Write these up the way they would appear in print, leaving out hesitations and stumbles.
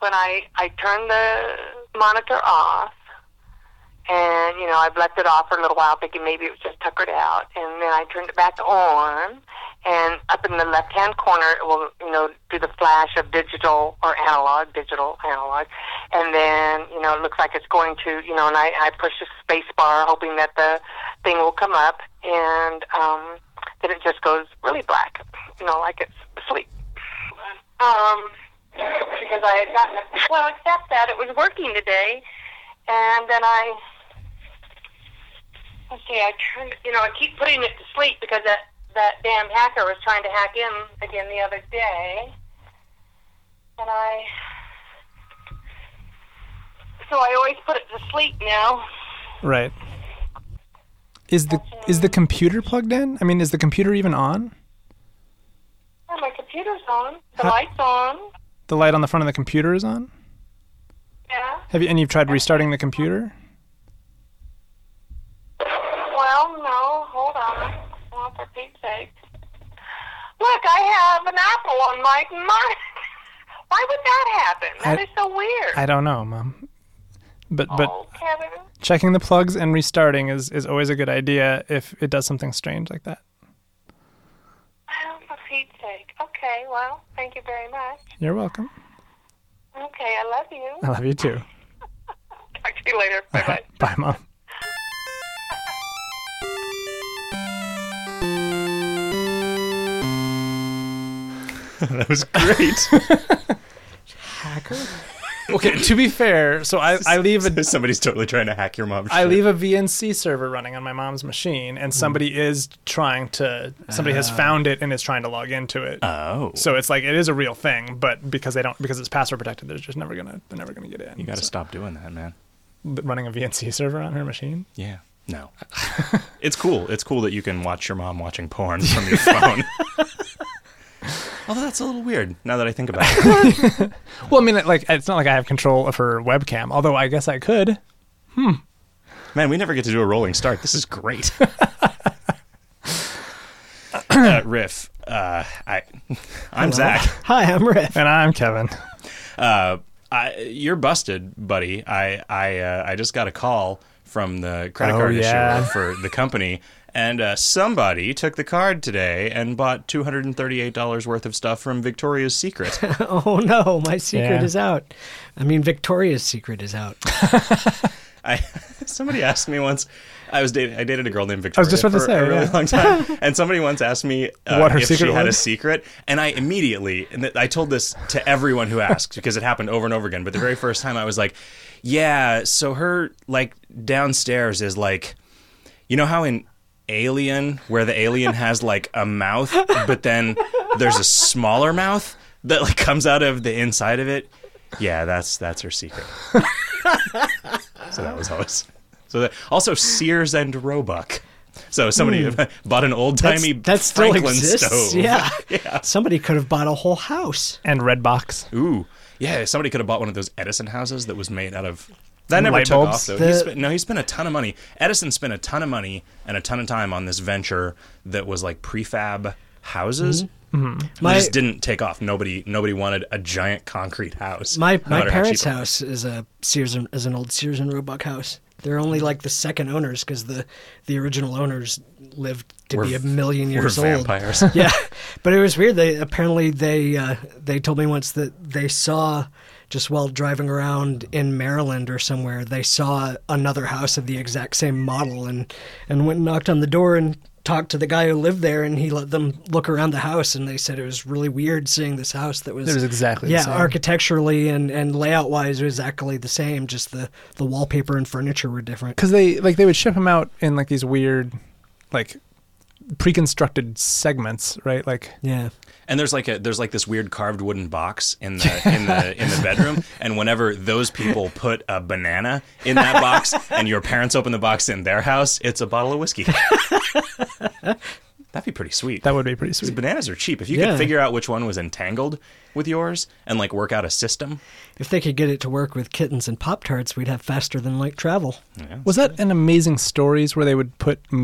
when I turned the monitor off, and, you know, I've left it off for a little while thinking maybe it was just tuckered out, and then I turned it back on, and up in the left-hand corner it will, you know, do the flash of digital, analog, and then, you know, it looks like it's going to, you know, and I push the space bar hoping that the thing will come up, and then it just goes really black, you know, like it's asleep. Because I had gotten it, well, except that it was working today, and then I turned, you know, I keep putting it to sleep because that damn hacker was trying to hack in again the other day, and so I always put it to sleep now. Right. Is the computer plugged in? I mean, is the computer even on? Yeah, my computer's on. The light's on. The light on the front of the computer is on? Yeah. You've tried restarting the computer? Well, no, hold on. Well, for Pete's sake. Look, I have an apple on my Why would that happen? That is so weird. I don't know, Mom. But Kevin. Checking the plugs and restarting is always a good idea if it does something strange like that. Well, for Pete's sake. Okay, well, thank you very much. You're welcome. Okay, I love you. I love you too. Talk to you later. Bye-bye. Bye, Mom. That was great. Hacker? Okay, to be fair, so I leave a... Somebody's totally trying to hack your mom's I shit. leave a VNC server running on my mom's machine, and somebody is trying to... Somebody has found it and is trying to log into it. Oh. So it's like, it is a real thing, but because it's password protected, they're never gonna get in. You got to stop doing that, man. Running a VNC server on her machine? Yeah. No. It's cool. It's cool that you can watch your mom watching porn from your phone. Although that's a little weird, now that I think about it. Well, I mean, like, it's not like I have control of her webcam, although I guess I could. Man, we never get to do a rolling start. This is great. Riff. I'm Zach. Hi, I'm Riff. And I'm Kevin. You're busted, buddy. I just got a call from the credit card issuer for the company, and somebody took the card today and bought $238 worth of stuff from Victoria's Secret. Oh no, my secret is out. I mean, Victoria's Secret is out. Somebody asked me once. I dated a girl named Victoria. I was just about to say, a really long time, and somebody once asked me what her if secret she had a was? secret, and I immediately, and I told this to everyone who asked because it happened over and over again. But the very first time, I was like, "Yeah, so her like downstairs is like, you know how in Alien, where the alien has like a mouth, but then there's a smaller mouth that like comes out of the inside of it. Yeah, that's her secret." So that was always. So also Sears and Roebuck. So somebody bought an old-timey that still Franklin exists. stove. Yeah. Somebody could have bought a whole house. And Redbox. Ooh. Yeah, somebody could have bought one of those Edison houses that was made out of... That never light took bulbs? off, though. He spent a ton of money. Edison spent a ton of money and a ton of time on this venture that was like prefab houses. Mm-hmm. It just didn't take off. Nobody wanted a giant concrete house. My no matter how parents' cheap it was. house is an old Sears and Roebuck house. They're only like the second owners because the original owners lived to be a million years We're old. vampires. Yeah, but it was weird. They told me once that they saw, just while driving around in Maryland or somewhere, they saw another house of the exact same model and went and knocked on the door and talked to the guy who lived there, and he let them look around the house, and they said it was really weird seeing this house that was... It was exactly the same. Architecturally and layout-wise, it was exactly the same, just the wallpaper and furniture were different. Because they would ship them out in like these weird, like, pre-constructed segments, right? Like... Yeah. And there's like this weird carved wooden box in the bedroom, and whenever those people put a banana in that box, and your parents open the box in their house, it's a bottle of whiskey. That'd be pretty sweet. That would be pretty sweet. Bananas are cheap. If you could figure out which one was entangled with yours and like work out a system. If they could get it to work with kittens and Pop-Tarts, we'd have faster than light travel. Yeah. Was that in Amazing Stories where they would put meat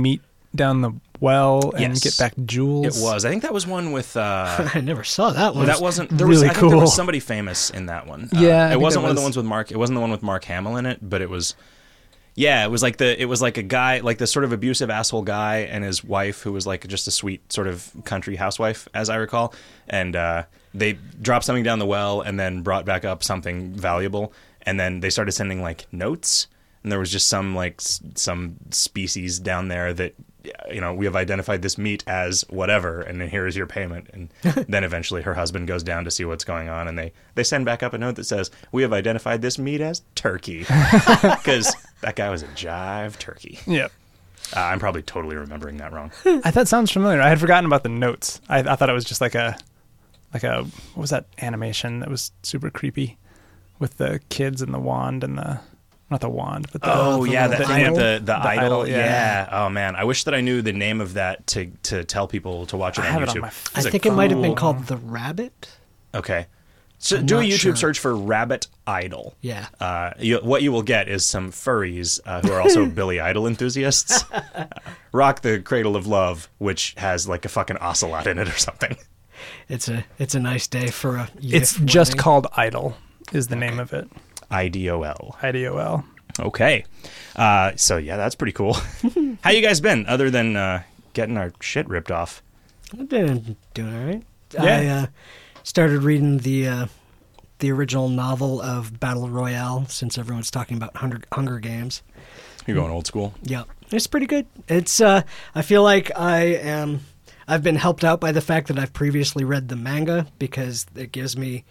down the well and Yes. get back jewels. It was. I think that was one with. I never saw that one. That wasn't. There really was. I think there was cool. somebody famous in that one. Yeah, I it think wasn't there one of the was. ones with Mark. It wasn't the one with Mark Hamill in it, but it was. Yeah, it was like a guy, like this sort of abusive asshole guy, and his wife, who was like just a sweet sort of country housewife, as I recall, and they dropped something down the well and then brought back up something valuable, and then they started sending like notes, and there was just some species down there that, you know, we have identified this meat as whatever, and then here is your payment. And then eventually her husband goes down to see what's going on, and they send back up a note that says, we have identified this meat as turkey. Because that guy was a jive turkey. Yep. I'm probably totally remembering that wrong. I thought sounds familiar. I had forgotten about the notes. I thought it was just like a what was that animation that was super creepy with the kids and the wand and the not the wand, but the Oh, yeah, the that thing idol. with the idol. yeah. Yeah. Oh, man. I wish that I knew the name of that to tell people to watch it I on have YouTube. it on my I Is think it might have been cool? called The Rabbit. Okay. So I'm do a not YouTube sure. search for Rabbit Idol. Yeah. What you will get is some furries who are also Billy Idol enthusiasts. Rock the Cradle of Love, which has like a fucking ocelot in it or something. It's a nice day for a. It's yiff just wedding. called Idol is the name of it. IDOL. IDOL. Okay. So yeah, that's pretty cool. How you guys been other than getting our shit ripped off? I've been doing all right. Yeah. I started reading the original novel of Battle Royale since everyone's talking about Hunger Games. You're going old school. Yeah, it's pretty good. It's I feel like I've been helped out by the fact that I've previously read the manga because it gives me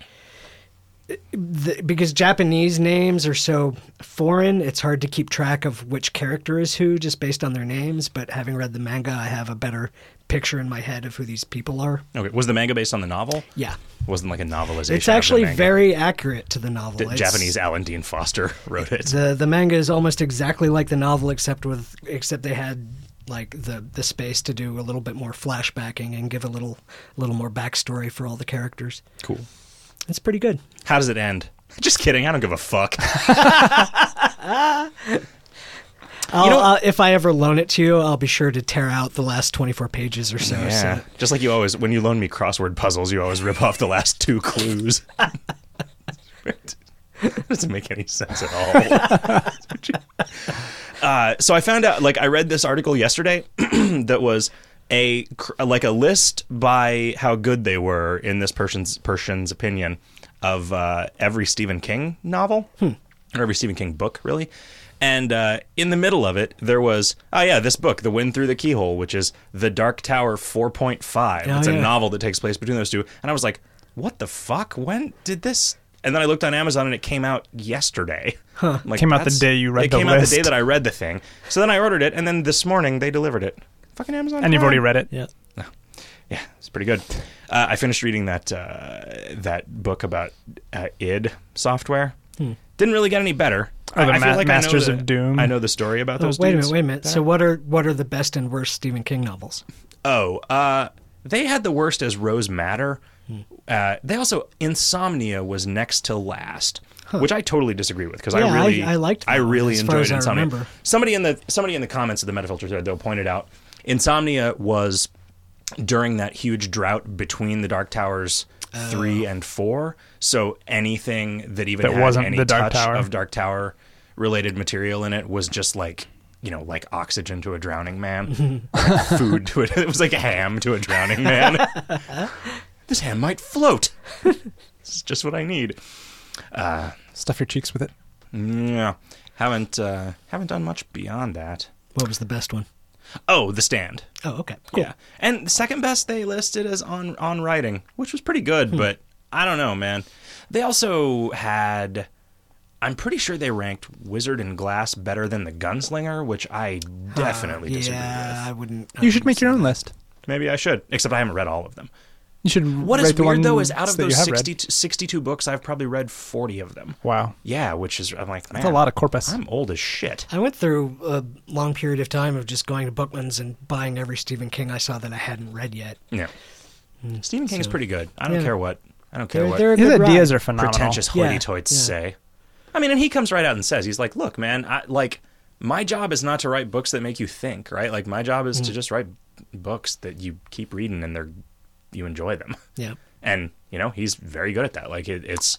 because Japanese names are so foreign, it's hard to keep track of which character is who just based on their names. But having read the manga, I have a better picture in my head of who these people are. Okay. Was the manga based on the novel? Yeah, It wasn't like a novelization. it's actually of the manga. very accurate to the novel. It's- Japanese Alan Dean Foster wrote it. The manga is almost exactly like the novel, except they had like the space to do a little bit more flashbacking and give a little more backstory for all the characters. Cool. It's pretty good. How does it end? Just kidding. I don't give a fuck. If I ever loan it to you, I'll be sure to tear out the last 24 pages or so. Yeah. So Just like you always, when you loan me crossword puzzles, you always rip off the last two clues. Doesn't make any sense at all. So I found out, like, I read this article yesterday that was a list by how good they were in this person's opinion of every Stephen King novel or every Stephen King book, really. And in the middle of it, there was, this book, The Wind Through the Keyhole, which is The Dark Tower 4.5. It's a novel that takes place between those two. And I was like, what the fuck? When did this? And then I looked on Amazon and it came out yesterday. Like, Came out the day you read it the came out list. the day that I read the thing. So then I ordered it, and then this morning they delivered it. Fucking Amazon. And you've Prime. already read it. yeah, Yeah, it's pretty good. I finished reading that book about id Software. Didn't really get any better. Oh, the I feel like Masters I know of Doom. I know the story about those wait a dudes. minute. So what are the best and worst Stephen King novels? They had the worst as Rose Madder. They also, Insomnia was next to last, which I totally disagree with because Yeah, I I liked that I one, really as far enjoyed as I Insomnia. remember. Somebody in the comments of the Metafilter thread though pointed out Insomnia was during that huge drought between the Dark Towers 3 and 4. So anything that even That had wasn't any the Dark touch Tower. of Dark Tower related material in it was just like, like oxygen to a drowning man, like food to it. It was like ham to a drowning man. This ham might float. This is just what I need. Stuff your cheeks with it. Yeah, haven't done much beyond that. What was the best one? Oh, The Stand. Oh, okay, cool. Yeah, and the second best they listed as on writing, which was pretty good, but I don't know, man. They also had, I'm pretty sure they ranked Wizard and Glass better than The Gunslinger, which I definitely disagree Yeah, I with. wouldn't. You should make your own list. Maybe I should, except I haven't read all of them. You should. What write is the weird, though, ones is out of that you those have read. 62 books, I've probably read 40 of them. Wow, Yeah, which is, I'm like, man, that's a lot of corpus. I'm old as shit. I went through a long period of time of just going to Bookman's and buying every Stephen King I saw that I hadn't read yet. Yeah. Stephen King's So- pretty good. I don't Yeah. care what. I don't care what They're a His good ideas ride. are phenomenal. pretentious Yeah, hoity-toits yeah. say. I mean, and he comes right out and says, he's like, look, man, my job is not to write books that make you think, right? Like my job is to just write books that you keep reading and you enjoy them. Yeah. And, he's very good at that. Like it's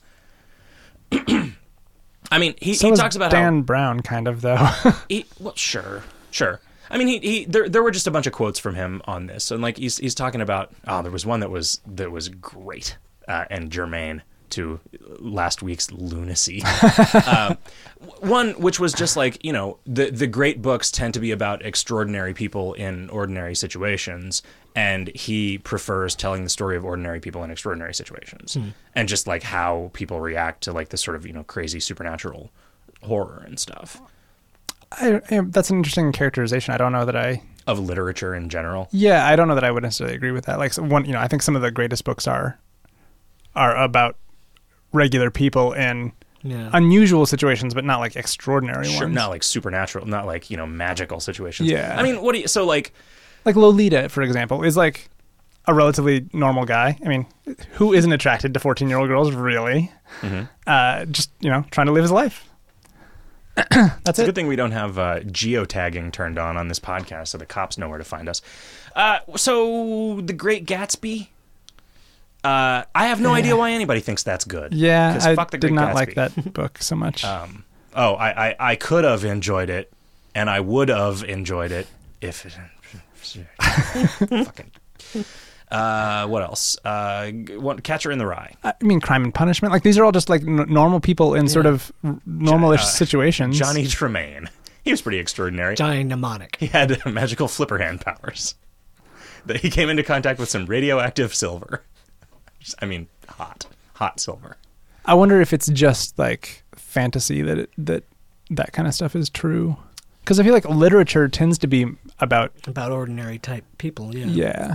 I mean, he So talks about Dan Brown, kind of, though. well, sure. I mean, there were just a bunch of quotes from him on this, and like he's talking about. Oh, there was one that was great and germane to last week's lunacy. One which was just like, the great books tend to be about extraordinary people in ordinary situations, and he prefers telling the story of ordinary people in extraordinary situations, and just like how people react to like this sort of crazy supernatural horror and stuff. That's an interesting characterization. I don't know that of literature in general. Yeah, I don't know that I would necessarily agree with that. Like I think some of the greatest books are about regular people in unusual situations, but not like extraordinary ones. Not like supernatural, not like magical situations. Yeah. I mean, so like Lolita, for example, is like a relatively normal guy. I mean, who isn't attracted to 14-year-old girls, really? Mm-hmm. Just trying to live his life. It's a good thing we don't have geotagging turned on this podcast, so the cops know where to find us. So The Great Gatsby. I have no idea why anybody thinks that's good. Yeah, I fuck The did Great not Gatsby. like that book so much. I could have enjoyed it, and I would have enjoyed it if it... Fucking... what else? Catcher in the Rye. I mean, Crime and Punishment. Like, these are all just like normal people in sort of normalish situations. Johnny Tremaine. He was pretty extraordinary. Johnny Mnemonic. He had magical flipper hand powers. He came into contact with some radioactive silver. I mean, hot silver. I wonder if it's just like fantasy that kind of stuff is true. Because I feel like literature tends to be about ordinary type people. Yeah. Yeah.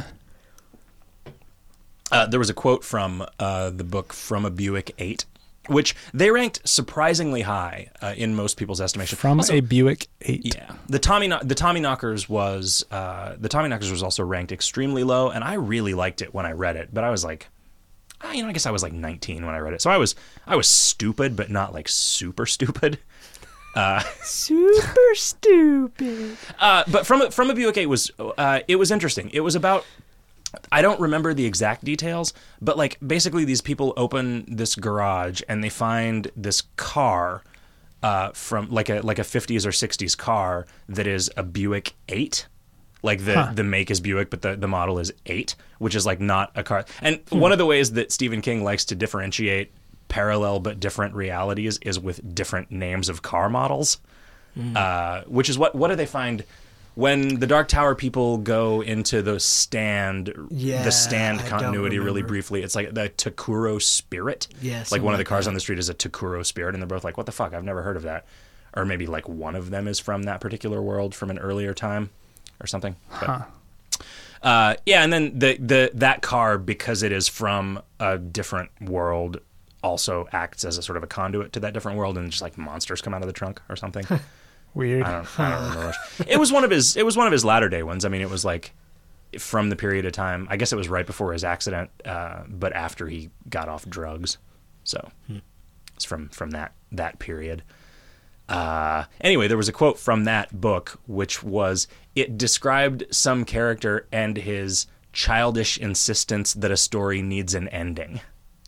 There was a quote from the book From a Buick 8, which they ranked surprisingly high in most people's estimation. From also, a Buick 8. Yeah, the Tommyknockers was also ranked extremely low, and I really liked it when I read it. But I was like, I guess I was like 19 when I read it, so I was stupid, but not like super stupid. Super stupid. But from a Buick 8 was it was interesting. It was about. I don't remember the exact details, but like basically these people open this garage and they find this car from like a 50s or 60s car that is a Buick 8. Like the make is Buick, but the model is 8, which is like not a car. And one of the ways that Stephen King likes to differentiate parallel but different realities is with different names of car models, which is what do they find? When the Dark Tower people go into the stand continuity really briefly, it's like the Takuro Spirit. Yes. Like one of the cars on the street is a Takuro Spirit, and they're both like, what the fuck? I've never heard of that. Or maybe like one of them is from that particular world from an earlier time or something. But, and then that car, because it is from a different world, also acts as a sort of a conduit to that different world, and just like monsters come out of the trunk or something. Weird. I don't remember much. It was one of his latter day ones. I mean, it was like from the period of time. I guess it was right before his accident, but after he got off drugs. So it's from that period. Anyway, there was a quote from that book, which was, it described some character and his childish insistence that a story needs an ending.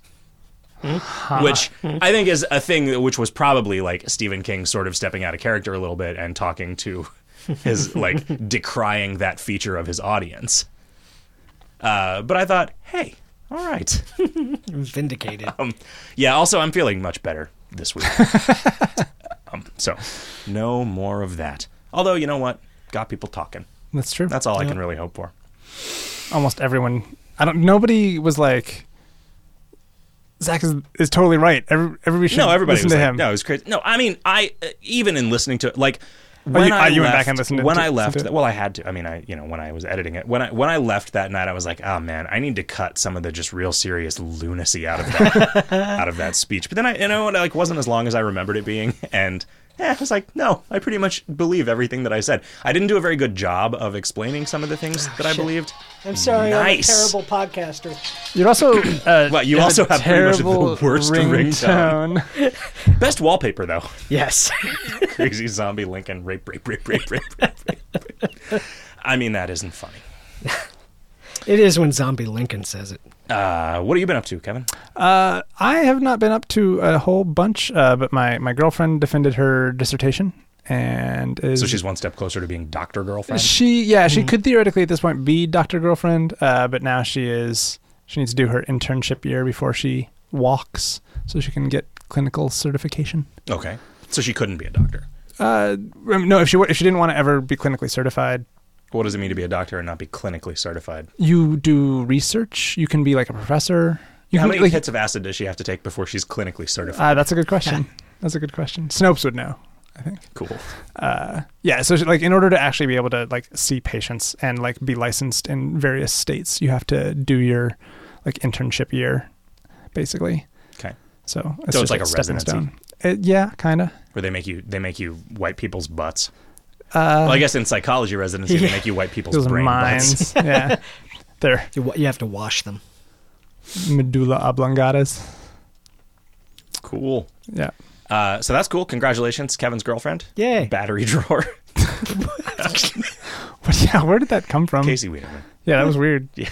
Which I think is a thing which was probably like Stephen King sort of stepping out of character a little bit and talking to his like decrying that feature of his audience. But I thought, hey, all right. Vindicated. Yeah, also I'm feeling much better this week. So no more of that. Although, you know what? Got people talking. That's true. That's all I can really hope for. Almost everyone. Nobody was like, Zach is totally right. Everybody should listen to him. No, it was crazy. No, I mean, I even in listening to it, like when you went back and listened to it. When I left, well, I had to. I mean, when I was editing it, when I left that night, I was like, oh man, I need to cut some of the just real serious lunacy out of that out of that speech. But then it like wasn't as long as I remembered it being, and I was like, no, I pretty much believe everything that I said. I didn't do a very good job of explaining some of the things that I shit. believed. I'm sorry, Nice. I'm a terrible podcaster. You'd also Well, you also a have pretty much the terrible worst ringtone. ringtone. Best wallpaper, though. Yes. Crazy zombie Lincoln, rape. I mean, that isn't funny. It is when Zombie Lincoln says it. What have you been up to, Kevin? I have not been up to a whole bunch, but my girlfriend defended her dissertation, and is So she's one step closer to being Dr. Girlfriend? she could theoretically at this point be Dr. Girlfriend, but now she needs to do her internship year before she walks, so she can get clinical certification. Okay. So she couldn't be a doctor. No, if she didn't want to ever be clinically certified, What does it mean to be a doctor and not be clinically certified? you do research. You can be like a professor. You How can, many like, hits of acid does she have to take before she's clinically certified? That's a good question. That's a good question. Snopes would know, I think. Cool. Yeah, so like in order to actually be able to like see patients and like be licensed in various states, you have to do your like internship year, basically. Okay. So So it's just like a stepping residency? stone. Yeah, kind of. Where they make you wipe people's butts. Well, I guess in psychology residency, they make you wipe people's Those brain minds. butts. Yeah, they're You have to wash them. medulla oblongatas. Cool. Yeah. So that's cool. Congratulations, Kevin's girlfriend. Yay. Battery drawer. Yeah, where did that come from? Casey Wienerman. Yeah, that was weird. Yeah.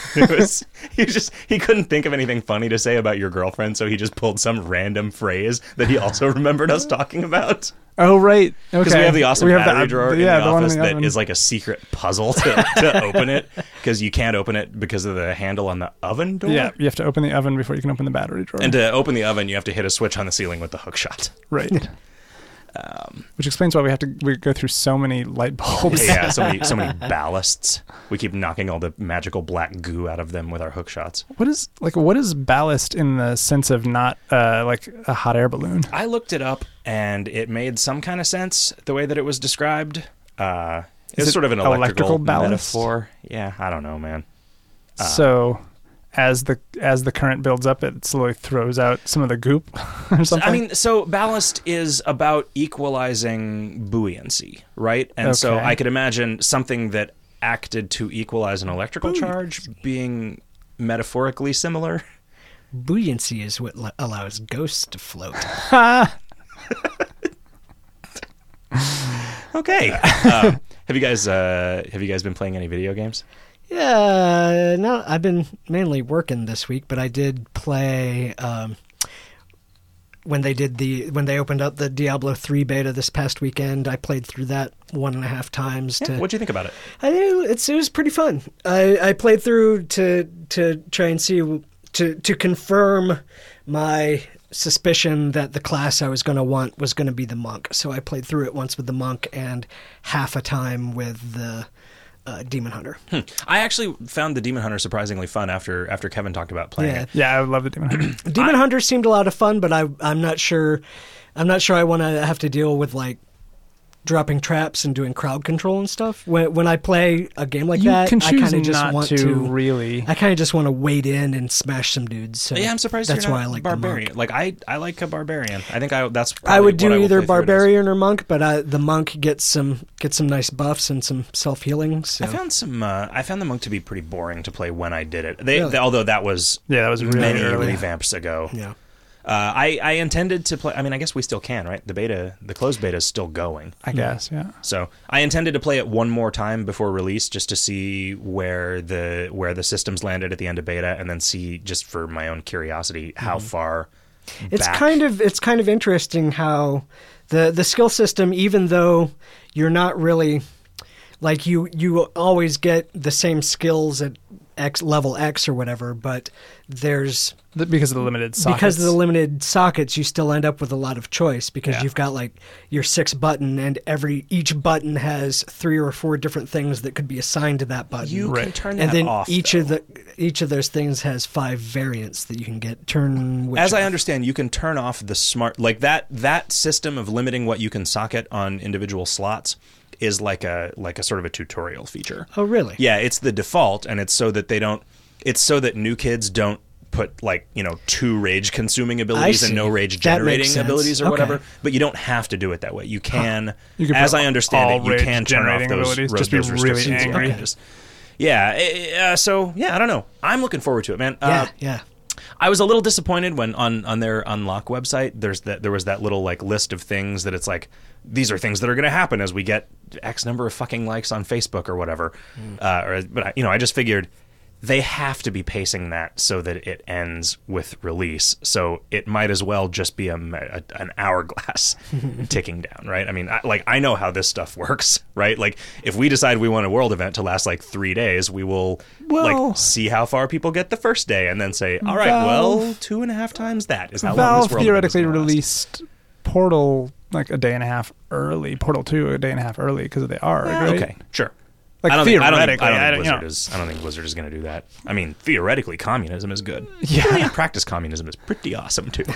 He couldn't think of anything funny to say about your girlfriend, so he just pulled some random phrase that he also remembered us talking about. Oh, right. Okay. Because we have the awesome battery the, drawer in yeah, the one office in the that oven. is like a secret puzzle to open it, because you can't open it because of the handle on the oven door. Yeah, you have to open the oven before you can open the battery drawer. And to open the oven, you have to hit a switch on the ceiling with the hook shot. Right. Which explains why we go through so many light bulbs. Yeah, so many ballasts. We keep knocking all the magical black goo out of them with our hook shots. What is ballast in the sense of not like a hot air balloon? I looked it up, and it made some kind of sense the way that it was described. It's it sort of an electrical electrical ballast? metaphor. Yeah, I don't know, man. So as the current builds up, it slowly throws out some of the goop or something. I mean, so ballast is about equalizing buoyancy, right? And so Okay. I could imagine something that acted to equalize an electrical charge being metaphorically similar. Buoyancy is what allows ghosts to float. Okay. Have you guys been playing any video games? Yeah, no, I've been mainly working this week, but I did play when they opened up the Diablo 3 beta this past weekend. I played through that 1.5 times. Yeah, what'd you think about it? It was pretty fun. I played through to try and see to confirm my suspicion that the class I was going to want was going to be the monk. So I played through it once with the monk and half a time with the Demon Hunter. I actually found the Demon Hunter surprisingly fun after Kevin talked about playing it. Yeah, I would love the Demon Hunter. Demon Hunter seemed a lot of fun, but I'm not sure I want to have to deal with like dropping traps and doing crowd control and stuff. When I play a game like You that, can I choose kind of just not want to to really. I kind of just want to wade in and smash some dudes. So Yeah, I'm surprised that's you're why not I like barbarian. the monk. Like I like a barbarian. I think that's I probably would do what I will either play through it as. barbarian or monk, but the monk gets some nice buffs and some self healing. So I found the monk to be pretty boring to play when I did it. Really? Although that was That was really many early. revamps ago. yeah. I intended to play. I mean, I guess we still can, right? The closed beta is still going. I guess, yeah. So I intended to play it one more time before release, just to see where the systems landed at the end of beta, and then see, just for my own curiosity, how far. It's back. kind of interesting how the skill system, even though you're not really like you always get the same skills at level X or whatever, but there's Because of the limited sockets. because of the limited sockets, you still end up with a lot of choice because Yeah. you've got like your 6 button, and each button has 3 or 4 different things that could be assigned to that button. You can Right. turn that and then off. each though. of those things has 5 variants that you can get. Turn which As I off. understand, you can turn off the smart, like that system of limiting what you can socket on individual slots is like a sort of a tutorial feature. Oh, really? Yeah, it's the default, and it's so that new kids don't put like 2 rage consuming abilities and see. no rage That makes generating sense. abilities or Okay. whatever. But you don't have to do it that way. You can, You can as put I understand all it, you rage can turn off generating those, abilities, just be those really restrictions. angry. Okay. So I don't know. I'm looking forward to it, man. Yeah. I was a little disappointed when on their Unlock website there was that little like list of things that it's like, these are things that are going to happen as we get X number of fucking likes on Facebook or whatever. But I just figured they have to be pacing that so that it ends with release. So it might as well just be an hourglass ticking down, right? I mean, I know how this stuff works, right? Like if we decide we want a world event to last like 3 days, we will like see how far people get the first day and then say, all right, Valve- well, 2.5 times that is how long Valve this world theoretically event is gonna last. released Portal like a day and a half early. Portal 2 a day and a half early because of the ARG, right? Okay, sure. Like I don't theoretically, think Blizzard is going to do that. I mean, theoretically, communism is good. Yeah. In practice, communism is pretty awesome too.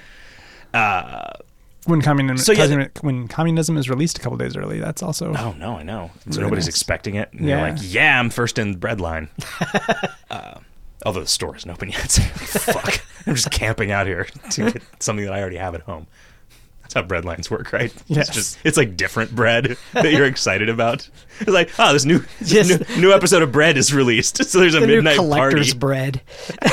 when communism So, yeah, when communism is released a couple days early, that's also Oh no, I know. So Really nobody's nice. expecting it. And Yeah. You're like, yeah, I'm first in the bread line. Although the store isn't open yet. So fuck. I'm just camping out here to get something that I already have at home. That's how bread lines work, right? Yes. It's like different bread that you're excited about. It's like, oh, this new Yes. new episode of Bread is released. So there's a The new midnight collector's party. bread.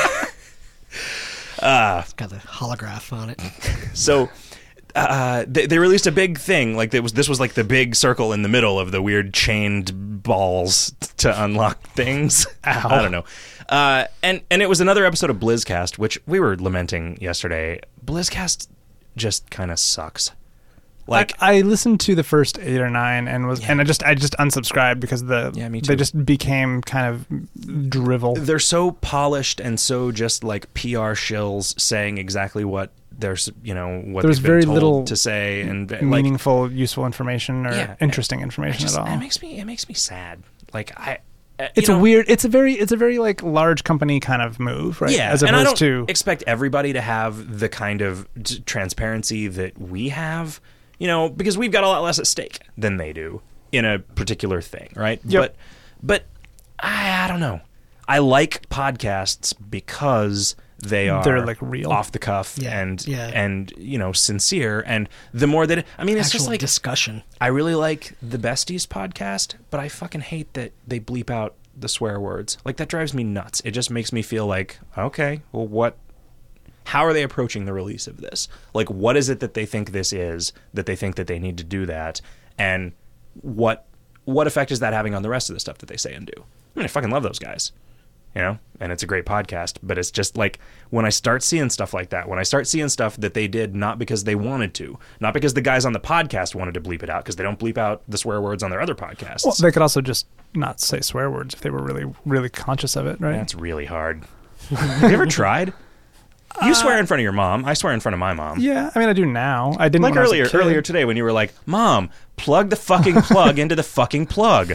It's got the holograph on it. So they released a big thing. Like this was like the big circle in the middle of the weird chained balls to unlock things. Ow. I don't know. And it was another episode of BlizzCast, which we were lamenting yesterday. BlizzCast just kind of sucks. Like I listened to the first 8 or 9 and I just unsubscribed because me too. they just became kind of drivel. they're so polished and so just like PR shills saying exactly what there's what There's they've been very told little to say and like Meaningful, useful information or Yeah. interesting information at all. it makes me sad. Like It's a weird. It's a very like large company kind of move, right? Yeah, as and I opposed don't to expect everybody to have the kind of transparency that we have, because we've got a lot less at stake than they do in a particular thing, right? Yep. But I don't know. I like podcasts because they're like real. off the cuff Yeah, and yeah. sincere, and the more that it's Actual just like discussion. I really like the Besties podcast, but I fucking hate that they bleep out the swear words. Like, that drives me nuts. It just makes me feel like, okay, well, how are they approaching the release of this? Like, what is it that they think this is, that they think that they need to do that, and what effect is that having on the rest of the stuff that they say and do? I mean, I fucking love those guys. And it's a great podcast, but it's just like when I start seeing stuff like that, when I start seeing stuff that they did not because they wanted to, not because the guys on the podcast wanted to bleep it out, because they don't bleep out the swear words on their other podcasts. well, they could also just not say swear words if they were really, really conscious of it, right? That's really hard. Have you ever tried? You swear in front of your mom. I swear in front of my mom. Yeah, I mean, I do now. I didn't Like when I was a kid. earlier today when you were like, Mom, plug the fucking plug into the fucking plug.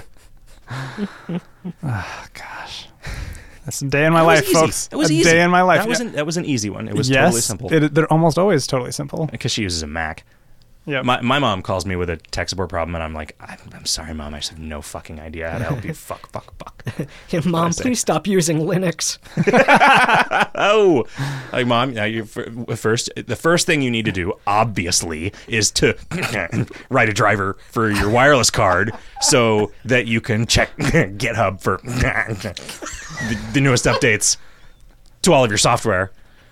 Gosh, that's a day in my That was life, easy. folks. It was a easy. day in my life. That was an easy one. It was yes, totally simple. they're almost always totally simple. Because she uses a Mac. Yeah, My mom calls me with a tech support problem, and I'm like, I'm sorry, Mom. I just have no fucking idea how to help you. Fuck. Yeah, Mom, say? please stop using Linux. Oh, like, Mom, now the first thing you need to do, obviously, is to write a driver for your wireless card so that you can check GitHub for the newest updates to all of your software.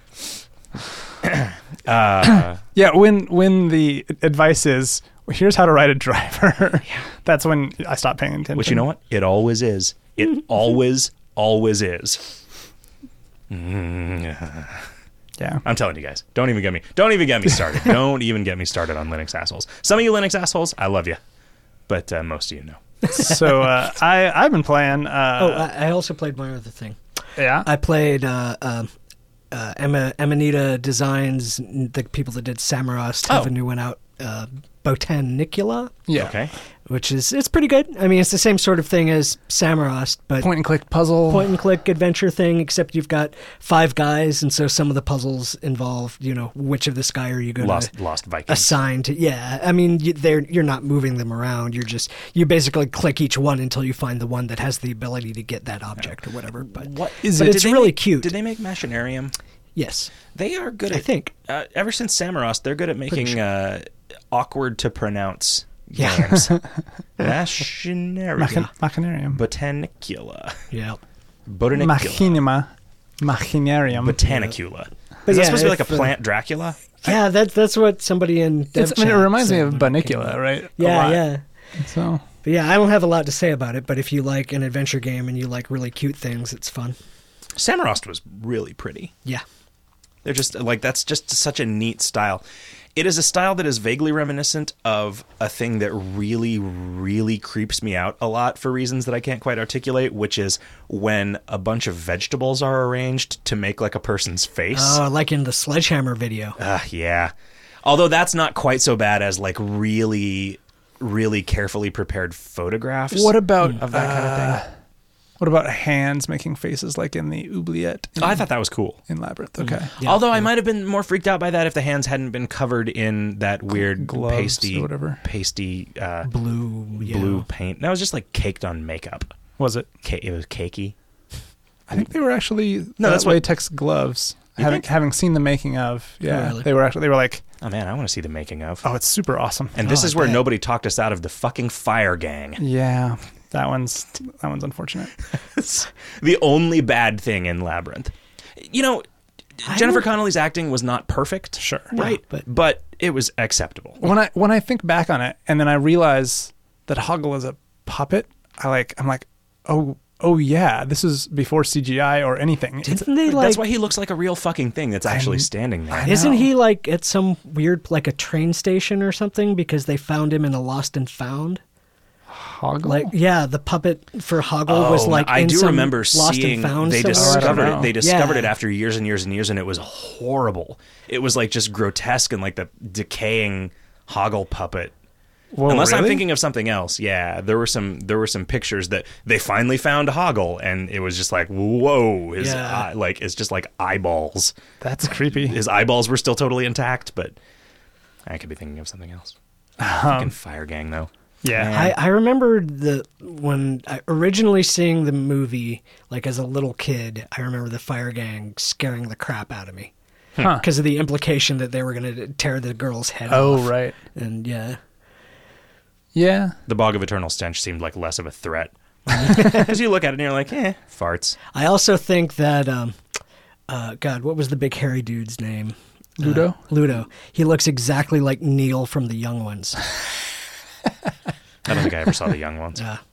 yeah. When the advice is, well, here's how to write a driver, that's when I stop paying attention. Which, you know what? It always is. It always is. Yeah. I'm telling you guys, don't even get me started. Don't even get me started on Linux assholes. Some of you Linux assholes, I love you, but most of you know. So I've been playing. I also played one other thing. Yeah. I played Emanita Designs, the people that did Samorost have a new one out. Botanicula, Yeah. Okay. which it's pretty good. I mean, it's the same sort of thing as Samorost, but Point and click puzzle. point and click adventure thing, except you've got 5 guys, and so some of the puzzles involve, which of the sky are you going to Lost Vikings. assign to? Yeah, I mean, you're not moving them around. You basically click each one until you find the one that has the ability to get that object or whatever. But What is but it? it's really cute. Did they make Machinarium? Yes, They are good I at, think. ever since Samorost, they're good at making awkward to pronounce Yeah. games. Machinarium. Machinarium. Botanicula. Yeah. Botanicula. Machinarium. Botanicula. But Is that yeah, supposed to be like a if, plant Dracula? Yeah, that's what somebody in Dev It Chat reminds me said of when it came Banicula, out. right? A Yeah, lot. yeah. So But yeah, I don't have a lot to say about it, but if you like an adventure game and you like really cute things, it's fun. Samorost was really pretty. Yeah. They're just like, that's just such a neat style. It is a style that is vaguely reminiscent of a thing that really, really creeps me out a lot for reasons that I can't quite articulate, which is when a bunch of vegetables are arranged to make like a person's face. Oh, like in the Sledgehammer video. Yeah. Although that's not quite so bad as like really, really carefully prepared photographs what about of that kind of thing. What about hands making faces like in the oubliette Oh, I thought that was cool. in Labyrinth? Okay. Yeah. Although I might have been more freaked out by that if the hands hadn't been covered in that weird Gloves pasty, or whatever. Blue. Yeah. blue paint. That was just like caked on makeup. Was it? It was cakey. I think they were actually No, that's what- latex gloves. You think? Having seen the making of, yeah, really? they were like, Oh man, I want to see the making of. oh, it's super awesome. And this Oh, is I where bet. nobody talked us out of the fucking fire gang. Yeah, that one's unfortunate. The only bad thing in Labyrinth. You know, Jennifer Connelly's acting was not perfect. Sure. Right. No, but it was acceptable. When I think back on it, and then I realize that Hoggle is a puppet, I'm like, oh yeah, this is before CGI or anything. Didn't they like? That's why he looks like a real fucking thing that's actually standing there. Isn't know. he like at some weird, like a train station or something? Because they found him in a Lost and Found. Hoggle. Like, yeah, the puppet for Hoggle was like. I in do some remember Lost seeing and Found they somewhere. discovered I it. don't know. They discovered Yeah. it after years and years and years, and it was horrible. It was like just grotesque and like the decaying Hoggle puppet. Whoa, Unless I'm really? thinking of something else. Yeah, there were some pictures that they finally found Hoggle, and it was just like, whoa, his Yeah. it's just like eyeballs. That's creepy. His eyeballs were still totally intact, but I could be thinking of something else. Fucking Fire Gang, though. Yeah. I remember when I originally seeing the movie, like as a little kid, I remember the Fire Gang scaring the crap out of me Huh. because of the implication that they were going to tear the girl's head Oh off. right. And yeah. Yeah. The Bog of Eternal Stench seemed like less of a threat. Because you look at it and you're like, farts. I also think that, God, what was the big hairy dude's name? Ludo? Ludo. He looks exactly like Neil from The Young Ones. I don't think I ever saw the young ones. Yeah.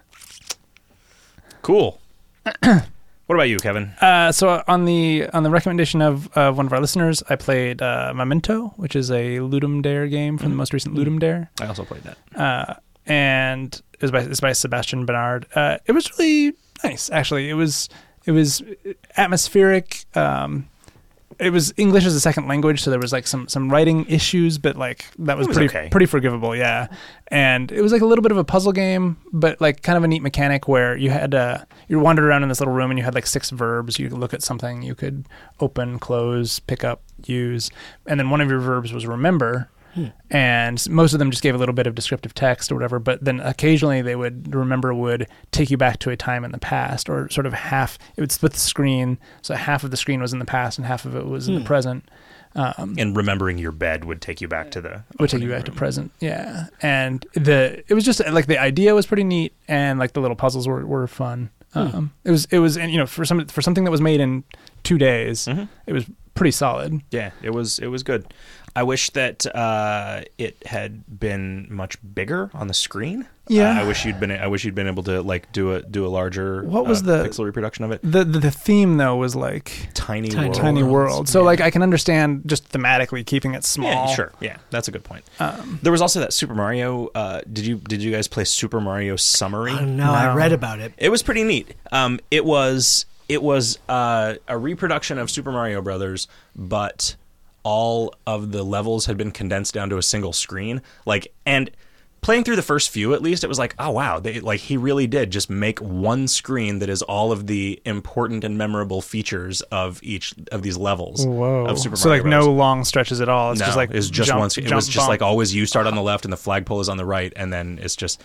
Cool. What about you, Kevin? So on the recommendation of one of our listeners, I played Memento, which is a Ludum Dare game from the most recent Ludum Dare, I also played that. and it's by Sebastian Bernard. It was really nice, actually. It was atmospheric. It was English as a second language, so there was like some writing issues, but like that was okay. pretty forgivable, yeah. And it was like a little bit of a puzzle game, but like kind of a neat mechanic where you had you wandered around in this little room and you had like 6 verbs. You could look at something, you could open, close, pick up, use, and then one of your verbs was remember. And most of them just gave a little bit of descriptive text or whatever, but then occasionally would take you back to a time in the past, or sort of it would split the screen, so half of the screen was in the past and half of it was in the present. And remembering your bed would take you back to the... Would take you back to present, yeah. And it was just like the idea was pretty neat, and like the little puzzles were fun. It was, and for something that was made in 2 days, it was pretty solid. Yeah, it was good. I wish that it had been much bigger on the screen. Yeah. I wish you'd been able to like do a larger What was the pixel reproduction of it. The theme though was like Tiny Tiny World. So like I can understand just thematically keeping it small. Yeah, sure. Yeah, that's a good point. There was also that Super Mario. Did you guys play Super Mario Summary? No, I read about it. It was pretty neat. It was a reproduction of Super Mario Brothers, but all of the levels had been condensed down to a single screen. Like, and playing through the first few, at least, it was like, oh wow, he really did just make one screen that is all of the important and memorable features of each of these levels. Whoa. Of Super So Mario like Bros. no long stretches at all. It's No, just like it's just jump, one. It jump, was just bump. like always you start on the left and the flagpole is on the right, and then it's just.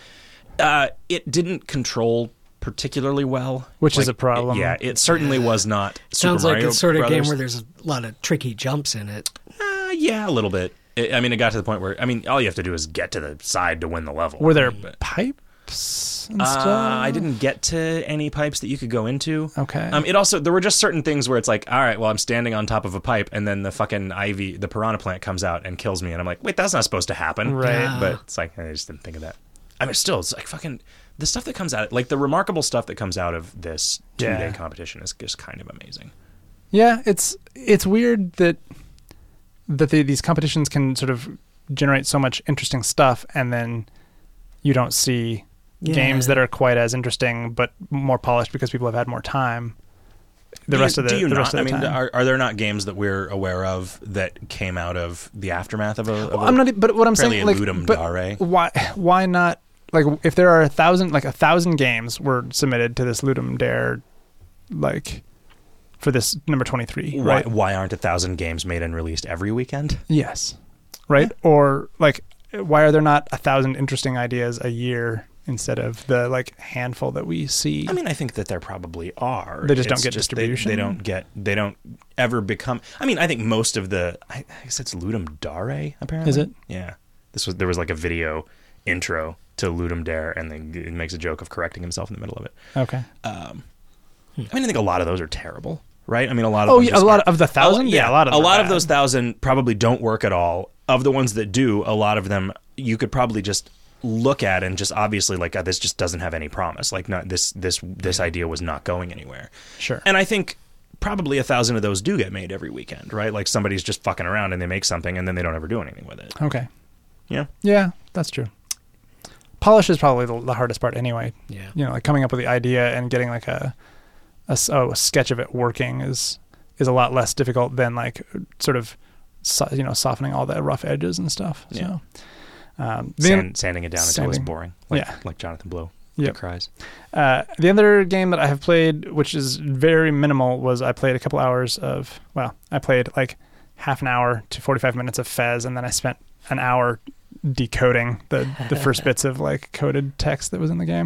It didn't control particularly well, Which is a problem. Yeah, it certainly was not. Sounds Super like Mario a sort of Brothers. game where there's a lot of tricky jumps in it. Yeah, a little bit. It got to the point where all you have to do is get to the side to win the level. Were there But- pipes and stuff? I didn't get to any pipes that you could go into. Okay. It also, there were just certain things where it's like, all right, well, I'm standing on top of a pipe, and then the fucking ivy, the piranha plant comes out and kills me, and I'm like, wait, that's not supposed to happen. Right. But it's like, I just didn't think of that. Still, it's like fucking the stuff that comes out, like the remarkable stuff that comes out of this 2-day competition is just kind of amazing. Yeah, it's weird that these competitions can sort of generate so much interesting stuff, and then you don't see games that are quite as interesting but more polished because people have had more time. The rest of the time. Are there not games that we're aware of that came out of the aftermath of a? I'm not. But what I'm saying, like, Ludum but Dare? why not? Like, if there are 1,000 games were submitted to this Ludum Dare, like, for this number 23, right? Why aren't 1,000 games made and released every weekend? Yes, right. Yeah. Or like, why are there not 1,000 interesting ideas a year instead of the like handful that we see? I think that there probably are. They just don't get distribution. They don't ever become. I think most of the. I guess it's Ludum Dare. Apparently, is it? Yeah. There was like a video intro to Ludum Dare, and then it makes a joke of correcting himself in the middle of it. Okay. I think a lot of those are terrible, right? A lot of a lot of the 1,000. Yeah, a lot of those 1,000 probably don't work at all. Of the ones that do, a lot of them you could probably just look at and just obviously like, this just doesn't have any promise. Like, not this idea was not going anywhere. Sure. And I think probably 1,000 of those do get made every weekend, right? Like, somebody's just fucking around and they make something and then they don't ever do anything with it. Okay. Yeah. Yeah, that's true. Polish is probably the hardest part anyway. Yeah. Like coming up with the idea and getting like a sketch of it working is a lot less difficult than like sort of softening all the rough edges and stuff. Yeah. So, sanding it down until it's boring. Like Jonathan Blow. Yep. Cries. The other game that I have played, which is very minimal, was I played a couple hours of. Well, I played like half an hour to 45 minutes of Fez, and then I spent an hour decoding the first bits of like coded text that was in the game.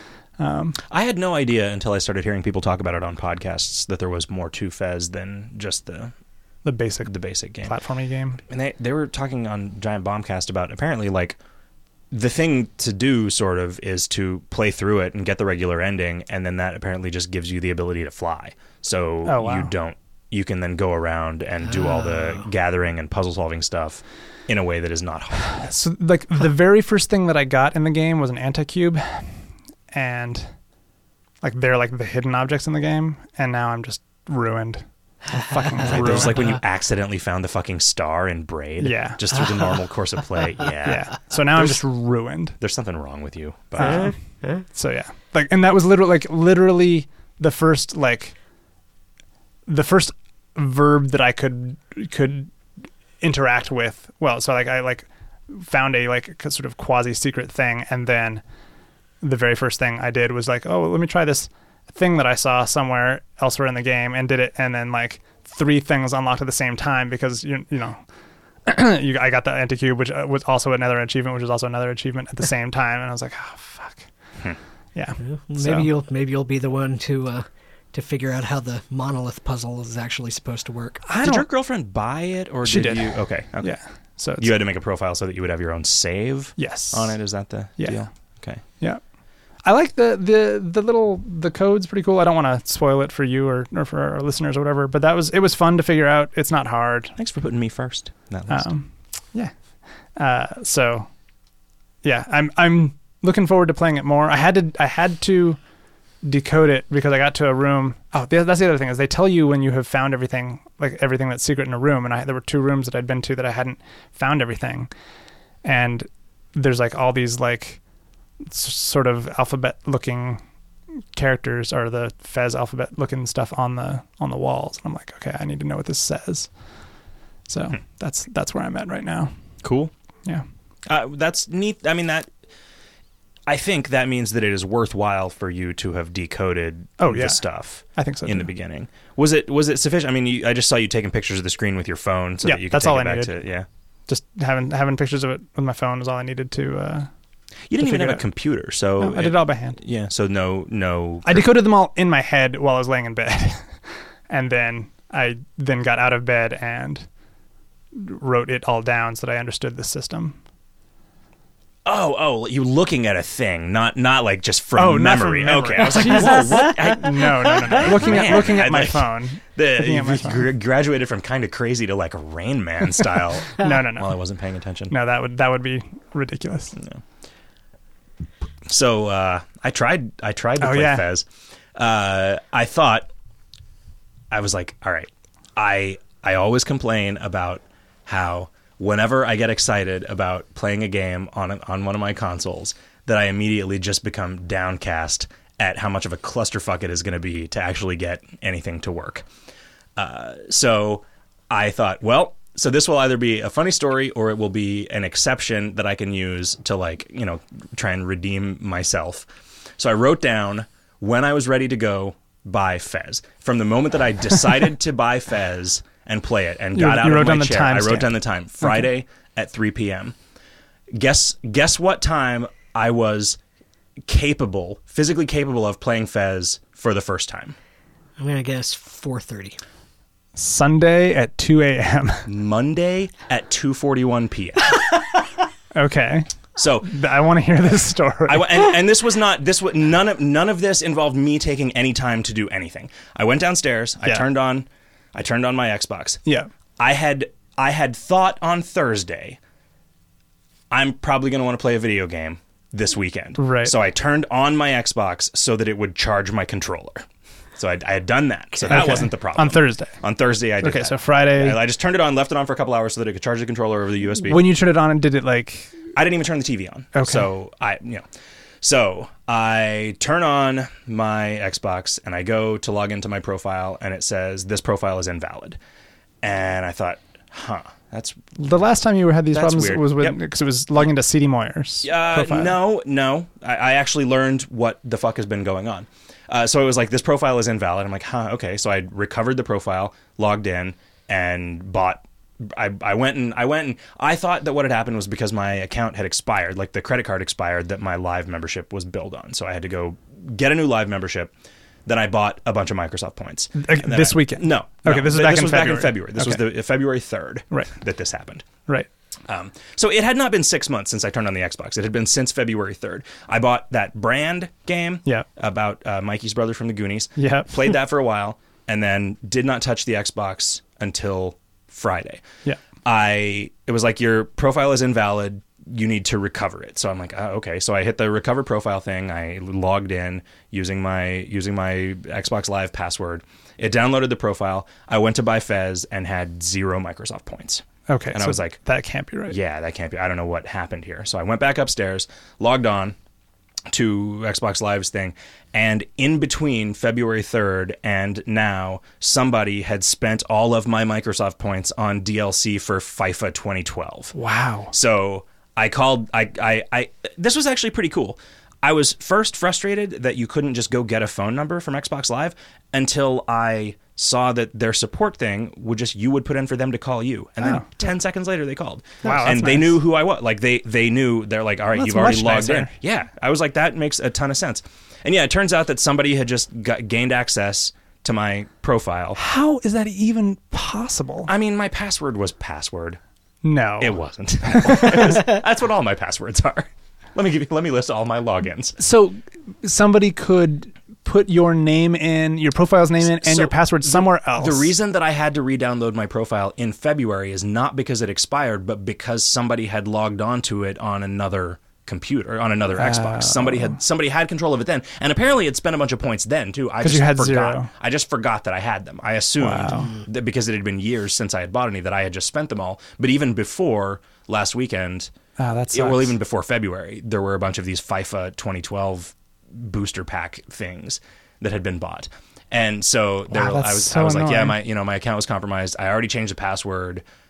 I had no idea until I started hearing people talk about it on podcasts that there was more to Fez than just the basic game, platformy game. And they were talking on Giant Bombcast about apparently like the thing to do sort of is to play through it and get the regular ending, and then that apparently just gives you the ability to fly. So you can then go around and do all the gathering and puzzle solving stuff in a way that is not hard. So like the very first thing that I got in the game was an anti-cube, and like they're like the hidden objects in the game, and now I'm just ruined. I'm fucking ruined. It was like when you accidentally found the fucking star in Braid. Yeah. Just through the normal course of play. Yeah. Yeah. So now I'm just ruined. There's something wrong with you. But so yeah. Like, and that was literally the first verb that I could interact with. Well, so like I like found a like sort of quasi secret thing, and then the very first thing I did was like, oh, let me try this thing that I saw somewhere elsewhere in the game, and did it, and then like 3 things unlocked at the same time because you know I got the anti-cube, which was also another achievement, which was also another achievement at the same time, and I was like, oh fuck. Yeah. Maybe you'll be the one to figure out how the monolith puzzle is actually supposed to work. Did your girlfriend buy it, or she did you? Okay. Yeah. So you had to make a profile so that you would have your own save. Yes. On it. Is that the deal? Okay. Yeah. I like the code's pretty cool. I don't want to spoil it for you or for our listeners or whatever, but it was fun to figure out. It's not hard. Thanks for putting me first in that list. Yeah. So yeah, I'm looking forward to playing it more. I had to decode it because I got to a room. Oh, that's the other thing, is they tell you when you have found everything, like everything that's secret in a room. And there were 2 rooms that I'd been to that I hadn't found everything. And there's like all these like sort of alphabet looking characters, or the Fez alphabet looking stuff on the walls. And I'm like, okay, I need to know what this says. So that's where I'm at right now. Cool. Yeah. That's neat. I mean, I think that means that it is worthwhile for you to have decoded the stuff. I think so in too. the beginning. Was it sufficient? I mean, I just saw you taking pictures of the screen with your phone, so that you could that's take all it I back needed. to yeah. Just having pictures of it with my phone is all I needed to. You didn't even figure have it a out. computer, so No, I did it all by hand. Yeah, so no. I decoded them all in my head while I was laying in bed, and then I got out of bed and wrote it all down so that I understood the system. Oh, you looking at a thing, not like just from not from memory. memory. Okay, I was like, whoa, what? No. Looking at my like, phone. You at my phone. graduated from kind of crazy to like Rain Man style. No. While I wasn't paying attention. No, that would be ridiculous. No. So I tried to play Fez. I thought, I was like, all right, I always complain about how whenever I get excited about playing a game on one of my consoles, that I immediately just become downcast at how much of a clusterfuck it is going to be to actually get anything to work. So I thought, well, so this will either be a funny story or it will be an exception that I can use to try and redeem myself. So I wrote down when I was ready to go buy Fez. From the moment that I decided to buy Fez and play it and got out of my chair, I wrote down the time. Friday at 3 p.m. Guess what time I was physically capable of playing Fez for the first time. I'm going to guess 4:30. Sunday at 2 a.m. Monday at 2:41 p.m. Okay. So I want to hear this story. And this was none of this involved me taking any time to do anything. I went downstairs. I turned on my Xbox. Yeah. I had thought on Thursday, I'm probably going to want to play a video game this weekend. Right. So I turned on my Xbox so that it would charge my controller. So I had done that. So that wasn't the problem. On Thursday. On Thursday, I did that. Okay, so Friday. I just turned it on, left it on for a couple hours so that it could charge the controller over the USB. When you turned it on, and did it like... I didn't even turn the TV on. Okay. So I turn on my Xbox and I go to log into my profile and it says this profile is invalid. And I thought, that's the last time you had these problems weird. was because it was logging into CD Moyer's profile. No. I actually learned what the fuck has been going on. So it was like, this profile is invalid. I'm like, okay. So I recovered the profile, logged in, and bought. I went and I thought that what had happened was because my account had expired, like the credit card expired that my Live membership was billed on. So I had to go get a new Live membership. Then I bought a bunch of Microsoft points. This weekend? No. Okay, this was back in February. This was the February 3rd that this happened. Right. So it had not been 6 months since I turned on the Xbox. It had been since February 3rd. I bought that Brand game about Mikey's brother from the Goonies. Yeah. Played that for a while, and then did not touch the Xbox until Friday. Yeah. It was like, your profile is invalid. You need to recover it. So I'm like, okay. So I hit the recover profile thing. I logged in using my Xbox Live password. It downloaded the profile. I went to buy Fez and had 0 Microsoft points. Okay. And I was like, that can't be right. Yeah, that can't be. I don't know what happened here. So I went back upstairs, logged on to Xbox Live's thing, and in between February 3rd and now, somebody had spent all of my Microsoft points on DLC for FIFA 2012. Wow. So I called. This was actually pretty cool. I was first frustrated that you couldn't just go get a phone number from Xbox Live until I saw that their support thing you would put in for them to call you, and then 10 seconds later they called. Wow, and they nice. knew who I was. Like they knew. They're like, all right, you've already logged nicer. in. Yeah, I was like, that makes a ton of sense. And yeah, it turns out that somebody had just gained access to my profile. How is that even possible? I mean, my password was password. No, It wasn't. That's what all my passwords are. Let me list all my logins. So somebody could put your name in, your profile's name in, and your password somewhere else. The reason that I had to re-download my profile in February is not because it expired, but because somebody had logged onto it on another computer, on another Xbox. Somebody had control of it then, and apparently it spent a bunch of points then too. I just you had forgot. 0. I just forgot that I had them. I assumed that because it had been years since I had bought any, that I had just spent them all. But even before last weekend, well, even before February, there were a bunch of these FIFA 2012 booster pack things that had been bought. And so I was like, yeah, my account was compromised. I already changed the password.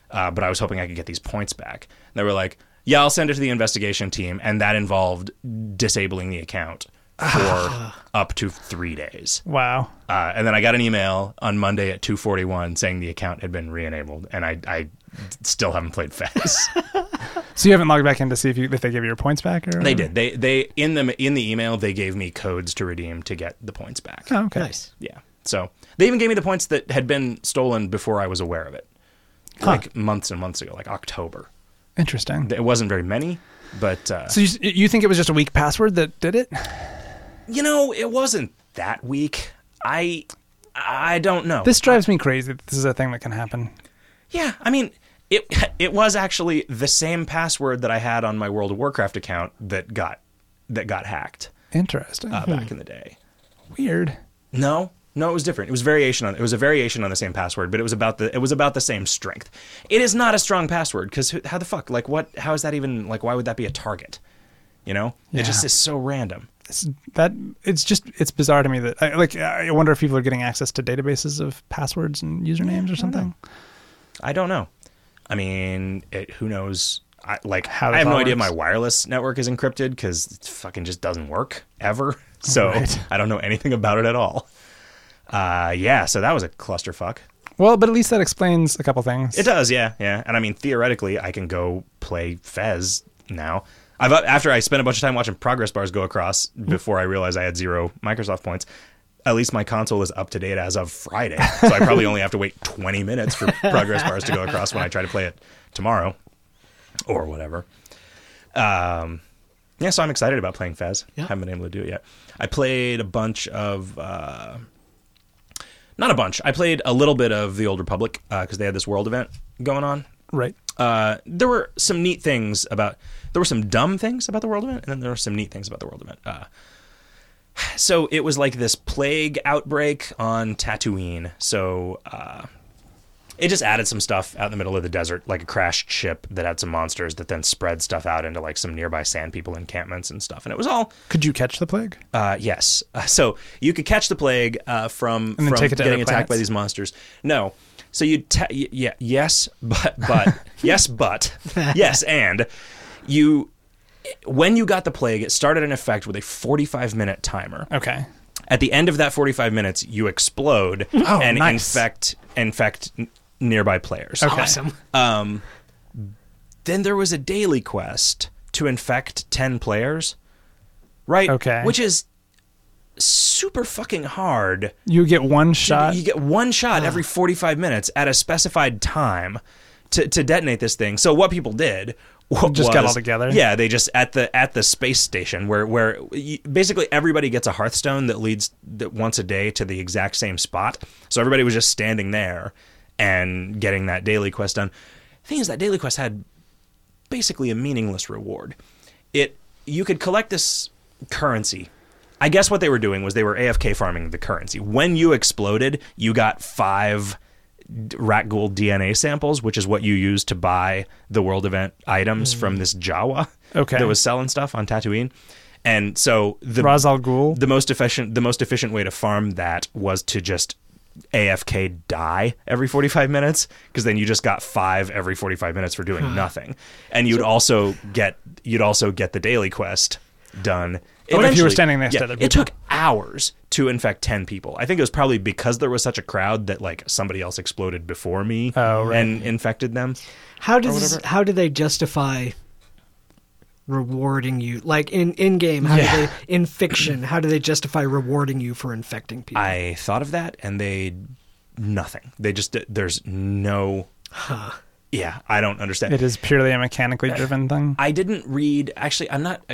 but I was hoping I could get these points back. And they were like, yeah, I'll send it to the investigation team, and that involved disabling the account for up to 3 days. Wow. And then I got an email on Monday at 2:41 saying the account had been re-enabled, and I still haven't played Fez. So you haven't logged back in to see if they give you your points back? Or They did. They in the email they gave me codes to redeem to get the points back. Oh, okay. Nice. Yeah. So they even gave me the points that had been stolen before I was aware of it, like months and months ago, like October. Interesting. It wasn't very many, but So you think it was just a weak password that did it? it wasn't that weak. I don't know. This drives me crazy. This is a thing that can happen. Yeah, I mean, it was actually the same password that I had on my World of Warcraft account that got hacked Interesting. back in the day. Weird. No, it was different. It was a variation on the same password, but it was about the same strength. It is not a strong password because how the fuck? Like what? How is that even? Like why would that be a target? Yeah. It just is so random. It's bizarre to me that I wonder if people are getting access to databases of passwords and usernames or something. I don't know. I mean, who knows? I How have it no all idea works. my wireless network is encrypted because it fucking just doesn't work ever. So Right. I don't know anything about it at all. Yeah, so that was a clusterfuck. Well, but at least that explains a couple things. It does, yeah. And I mean, theoretically, I can go play Fez now. After I spent a bunch of time watching progress bars go across before I realized I had 0 Microsoft points. At least my console is up to date as of Friday, so I probably only have to wait 20 minutes for progress bars to go across when I try to play it tomorrow or whatever. Yeah, so I'm excited about playing Fez. Yeah. Haven't been able to do it yet. I played a bunch of not a bunch. I played a little bit of the Old Republic because they had this world event going on. Right. There were some neat things there were some dumb things about the world event, and then there were some neat things about the world event. So it was like this plague outbreak on Tatooine. So it just added some stuff out in the middle of the desert, like a crashed ship that had some monsters that then spread stuff out into like some nearby sand people encampments and stuff. And it was all Could you catch the plague? yes. So you could catch the plague from And then take it to getting other attacked by planets? these monsters. No. So yes, but yes, and when you got the plague, it started in effect with a 45-minute timer. Okay. At the end of that 45 minutes, you explode and nice. infect nearby players. Okay. Awesome. Then there was a daily quest to infect 10 players, right? Okay. Which is super fucking hard. You get one shot. You get one shot every 45 minutes at a specified time to detonate this thing. So what people did Just got all together? Yeah, they just at the space station where basically everybody gets a Hearthstone that leads once a day to the exact same spot. So everybody was just standing there and getting that daily quest done. The thing is, that daily quest had basically a meaningless reward. You could collect this currency. I guess what they were doing was they were AFK farming the currency. When you exploded, you got 5 Rakghoul DNA samples, which is what you use to buy the world event items from this Jawa that was selling stuff on Tatooine. And so Ra's al Ghul. the most efficient way to farm that was to just AFK die every 45 minutes, because then you just got 5 every 45 minutes for doing nothing. And you'd also get the daily quest done. But if you were Eventually, standing next to other it people. took hours to infect 10 people. I think it was probably because there was such a crowd that like somebody else exploded before me and infected them. How do they justify rewarding you? Like in game, in fiction, how do they justify rewarding you for infecting people? I thought of that, and nothing. They just there's no. Yeah, I don't understand. It is purely a mechanically driven thing. I didn't read. Actually, I'm not.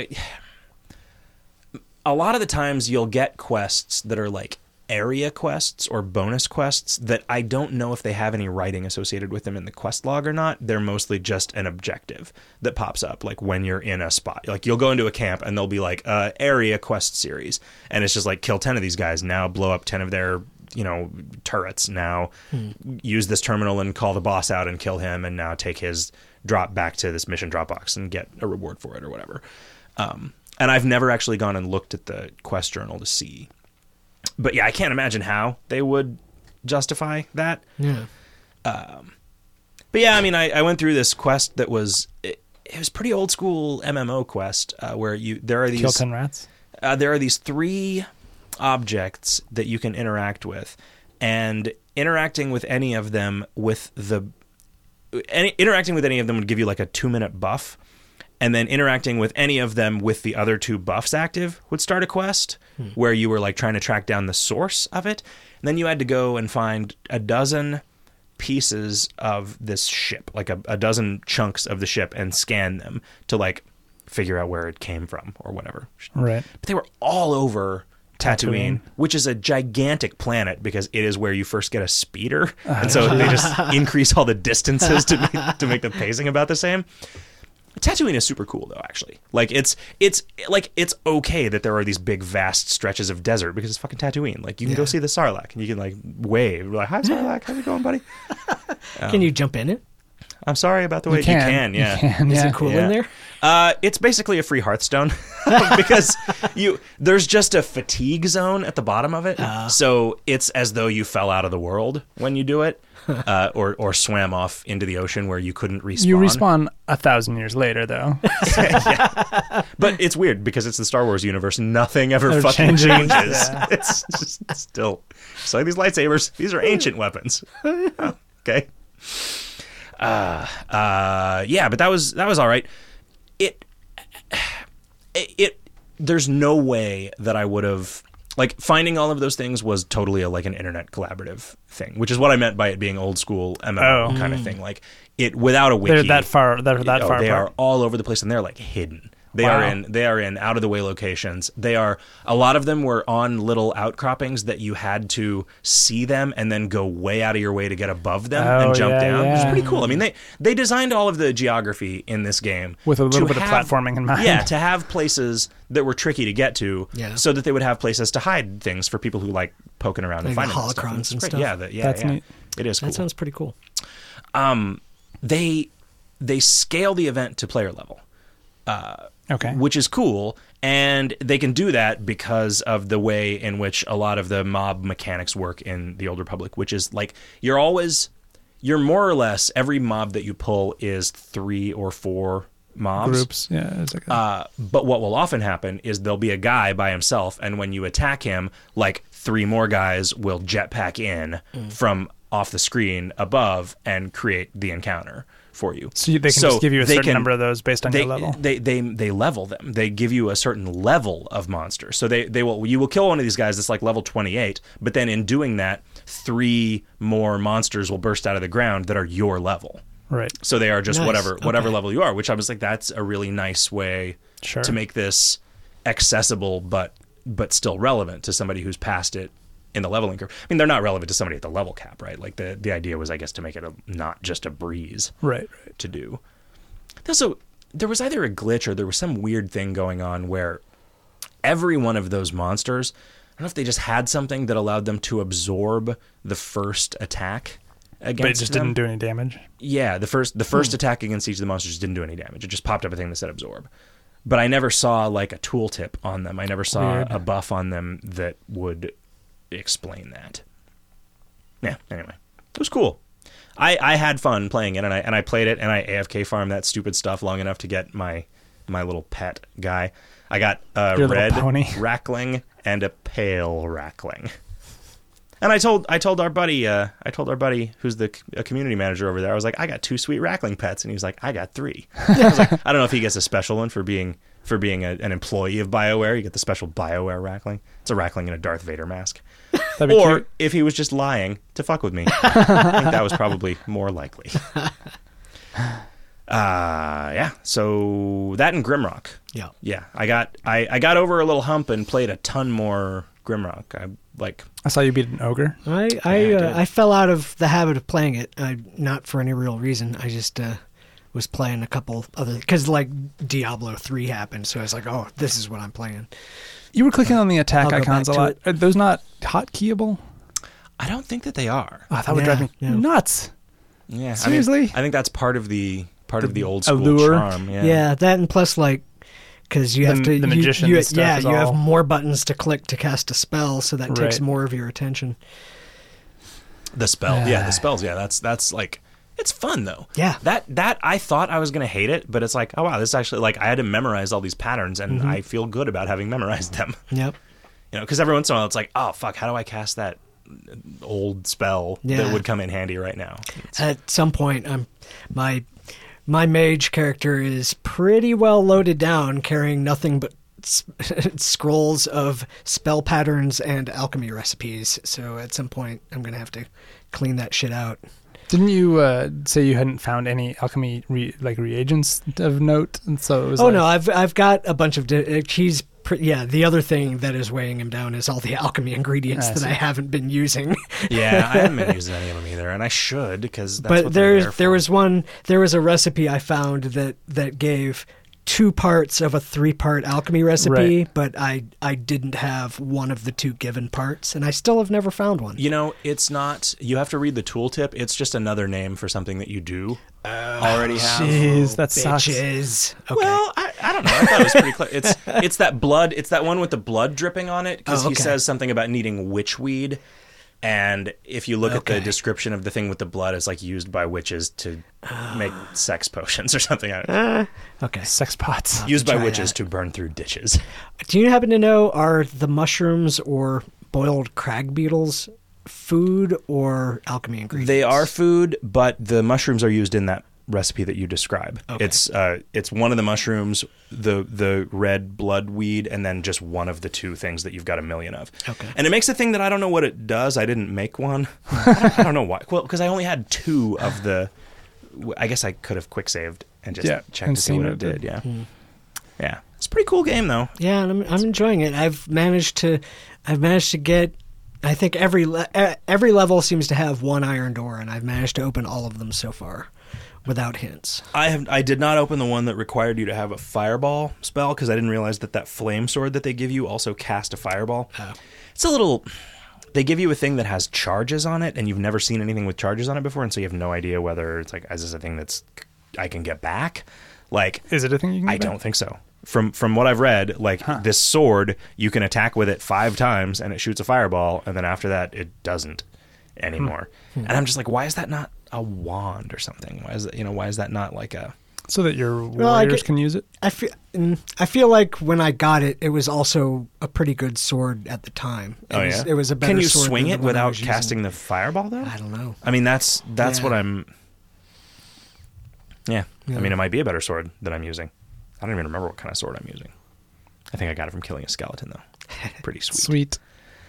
A lot of the times you'll get quests that are like area quests or bonus quests that I don't know if they have any writing associated with them in the quest log or not. They're mostly just an objective that pops up like when you're in a spot. Like you'll go into a camp and they'll be like area quest series, and it's just like kill 10 of these guys, now blow up 10 of their turrets, now use this terminal and call the boss out and kill him, and now take his drop back to this mission drop box and get a reward for it or whatever. And I've never actually gone and looked at the quest journal to see. But yeah, I can't imagine how they would justify that. Yeah. But yeah, I mean, I went through this quest that was it was pretty old school MMO quest where there are these Kill 10 rats. There are these 3 objects that you can interact with, and interacting with any of them would give you like a 2-minute buff, and then interacting with any of them with the other 2 buffs active would start a quest where you were like trying to track down the source of it, and then you had to go and find a dozen pieces of this ship, like a dozen chunks of the ship, and scan them to like figure out where it came from or whatever. Right. But they were all over Tatooine, which is a gigantic planet because it is where you first get a speeder, and so they just increase all the distances to make the pacing about the same. Tatooine is super cool though, actually. Like it's okay that there are these big vast stretches of desert because it's fucking Tatooine. Like you can go see the Sarlacc and you can like wave like, "Hi Sarlacc, how's it going, buddy?" Can you jump in it? I'm sorry about the way you can. Yeah. You can, Is yeah. it cool Yeah. in there? It's basically a free Hearthstone because there's just a fatigue zone at the bottom of it, so it's as though you fell out of the world when you do it, or swam off into the ocean where you couldn't respawn. You respawn 1,000 years later, though. But it's weird because it's the Star Wars universe. Nothing ever Never fucking changes. changes. It's just still. It's like these lightsabers. These are ancient weapons. Oh, okay. Yeah, but that was all right. It there's no way that I would have like finding all of those things was totally like an internet collaborative thing, which is what I meant by it being old school MMO kind of thing. Like it without a wiki. They're that far. They're that far. They apart. are all over the place, and they're like hidden. They Wow. are in out of the way locations. They are a lot of them were on little outcroppings that you had to see them and then go way out of your way to get above them and jump down. Which is pretty cool. I mean, they designed all of the geography in this game with a little to bit of have- platforming in mind. Yeah, to have places that were tricky to get to, Yeah. so that they would have places to hide things for people who like poking around and Like finding that holocrons It's and great. stuff. Yeah, That's neat. It is cool. That sounds pretty cool. They scale the event to player level. Okay. Which is cool, and they can do that because of the way in which a lot of the mob mechanics work in the Old Republic, which is like you're more or less every mob that you pull is 3 or 4 mobs. Groups. Yeah. It's like But what will often happen is there'll be a guy by himself, and when you attack him, like 3 more guys will jetpack in from off the screen above and create the encounter for you. so they can just give you a they certain can- number of those based on your level. They level them. They give you a certain level of monster. So you will kill one of these guys that's like level 28, but then in doing that, 3 more monsters will burst out of the ground that are your level. Right. So they are just Nice. whatever Okay. level you are, which I was like, that's a really nice way Sure. to make this accessible but still relevant to somebody who's past it in the leveling curve. I mean, they're not relevant to somebody at the level cap, right? Like the idea was, I guess, to make it not just a breeze Right. to do. Also, there was either a glitch or there was some weird thing going on where every one of those monsters, I don't know if they just had something that allowed them to absorb the first attack against But it just them. didn't do any damage. Yeah, the first attack against each of the monsters didn't do any damage. It just popped up a thing that said absorb. But I never saw like a tooltip on them. I never saw Weird. a buff on them that would explain that. Yeah, anyway. It was cool. I had fun playing it, and I played it, and I AFK farmed that stupid stuff long enough to get my little pet guy. I got a Your little red pony. Rackling and a pale Rackling. And I told our buddy who's a community manager over there. I was like, I got 2 sweet Rackling pets, and he was like, I got 3. I was like, I don't know if he gets a special one for being an employee of BioWare. You get the special BioWare Rackling. It's a Rackling in a Darth Vader mask. That'd be Or cute. if he was just lying to fuck with me, I think that was probably more likely. Yeah. So that and Grimrock. Yeah. Yeah, I got over a little hump and played a ton more Grimrock. I saw you beat an ogre. I fell out of the habit of playing it, not for any real reason. I just was playing a couple other because like Diablo 3 happened, so I was like, oh, this is what I'm playing. You were clicking on the attack I'll go icons a back to lot. it. Are those not hotkeyable? I don't think that they are. Oh, that would drive me Yeah. nuts. Yeah, Seriously? I think that's part of the old school allure? charm. Yeah. Yeah, that and plus like because you have to The magician you stuff is you have all- more buttons to click to cast a spell, so that takes Right. more of your attention. The spell. Yeah, the spells. Yeah, that's like It's fun though. Yeah. That I thought I was gonna hate it, but it's like, oh wow, this is actually like I had to memorize all these patterns, and I feel good about having memorized them. Yep. You know, because every once in a while it's like, oh fuck, how do I cast that old spell that would come in handy right now? At some point, my mage character is pretty well loaded down, carrying nothing but scrolls of spell patterns and alchemy recipes. So at some point, I'm gonna have to clean that shit out. Didn't you say you hadn't found any alchemy reagents of note? And so it was no, I've got a bunch of the other thing that is weighing him down is all the alchemy ingredients that I haven't been using. Yeah, I haven't been using any of them either, and I should, because that's what there was a recipe I found that gave 2 parts of a 3-part alchemy recipe, right. but I didn't have one of the 2 given parts, and I still have never found one. You know, it's not. You have to read the tooltip. It's just another name for something that you do already have. Jeez, that sucks. Bitches. Okay. Well, I don't know. I thought it was pretty clear. It's that blood. It's that one with the blood dripping on it, because he says something about needing witchweed. And if you look at the description of the thing with the blood, it's like used by witches to make sex potions or something. Okay. Sex pots. Used by witches to burn through ditches. Do you happen to know, are the mushrooms or boiled crag beetles food or alchemy ingredients? They are food, but the mushrooms are used in that recipe that you describe. Okay. It's one of the mushrooms, the red blood weed, and then just one of the 2 things that you've got a million of. Okay. And it makes a thing that I don't know what it does. I didn't make one. I don't know why. Well, because I only had 2 of the. I guess I could have quick saved and just checked to see what it did. Yeah. Yeah. It's a pretty cool game though. Yeah, and I'm enjoying it. I've managed to get. I think every level seems to have 1 iron door, and I've managed to open all of them so far. Without hints. I did not open the one that required you to have a fireball spell, because I didn't realize that flame sword that they give you also cast a fireball. Oh. It's a little. They give you a thing that has charges on it, and you've never seen anything with charges on it before, and so you have no idea whether it's like, is this a thing that's I can get back? Like, is it a thing you can get I back? don't think so. From what I've read, like this sword, you can attack with it 5 times, and it shoots a fireball, and then after that, it doesn't anymore. And I'm just like, why is that not a wand or something? Why is that not like a, so that your warriors can use it? I feel like when I got it, it was also a pretty good sword at the time. It was a better sword. Can you swing than it the one I without was casting using. the fireball though? I don't know. I mean, that's what I'm. Yeah, Yeah. I mean, it might be a better sword than I'm using. I don't even remember what kind of sword I'm using. I think I got it from killing a skeleton though. Pretty sweet.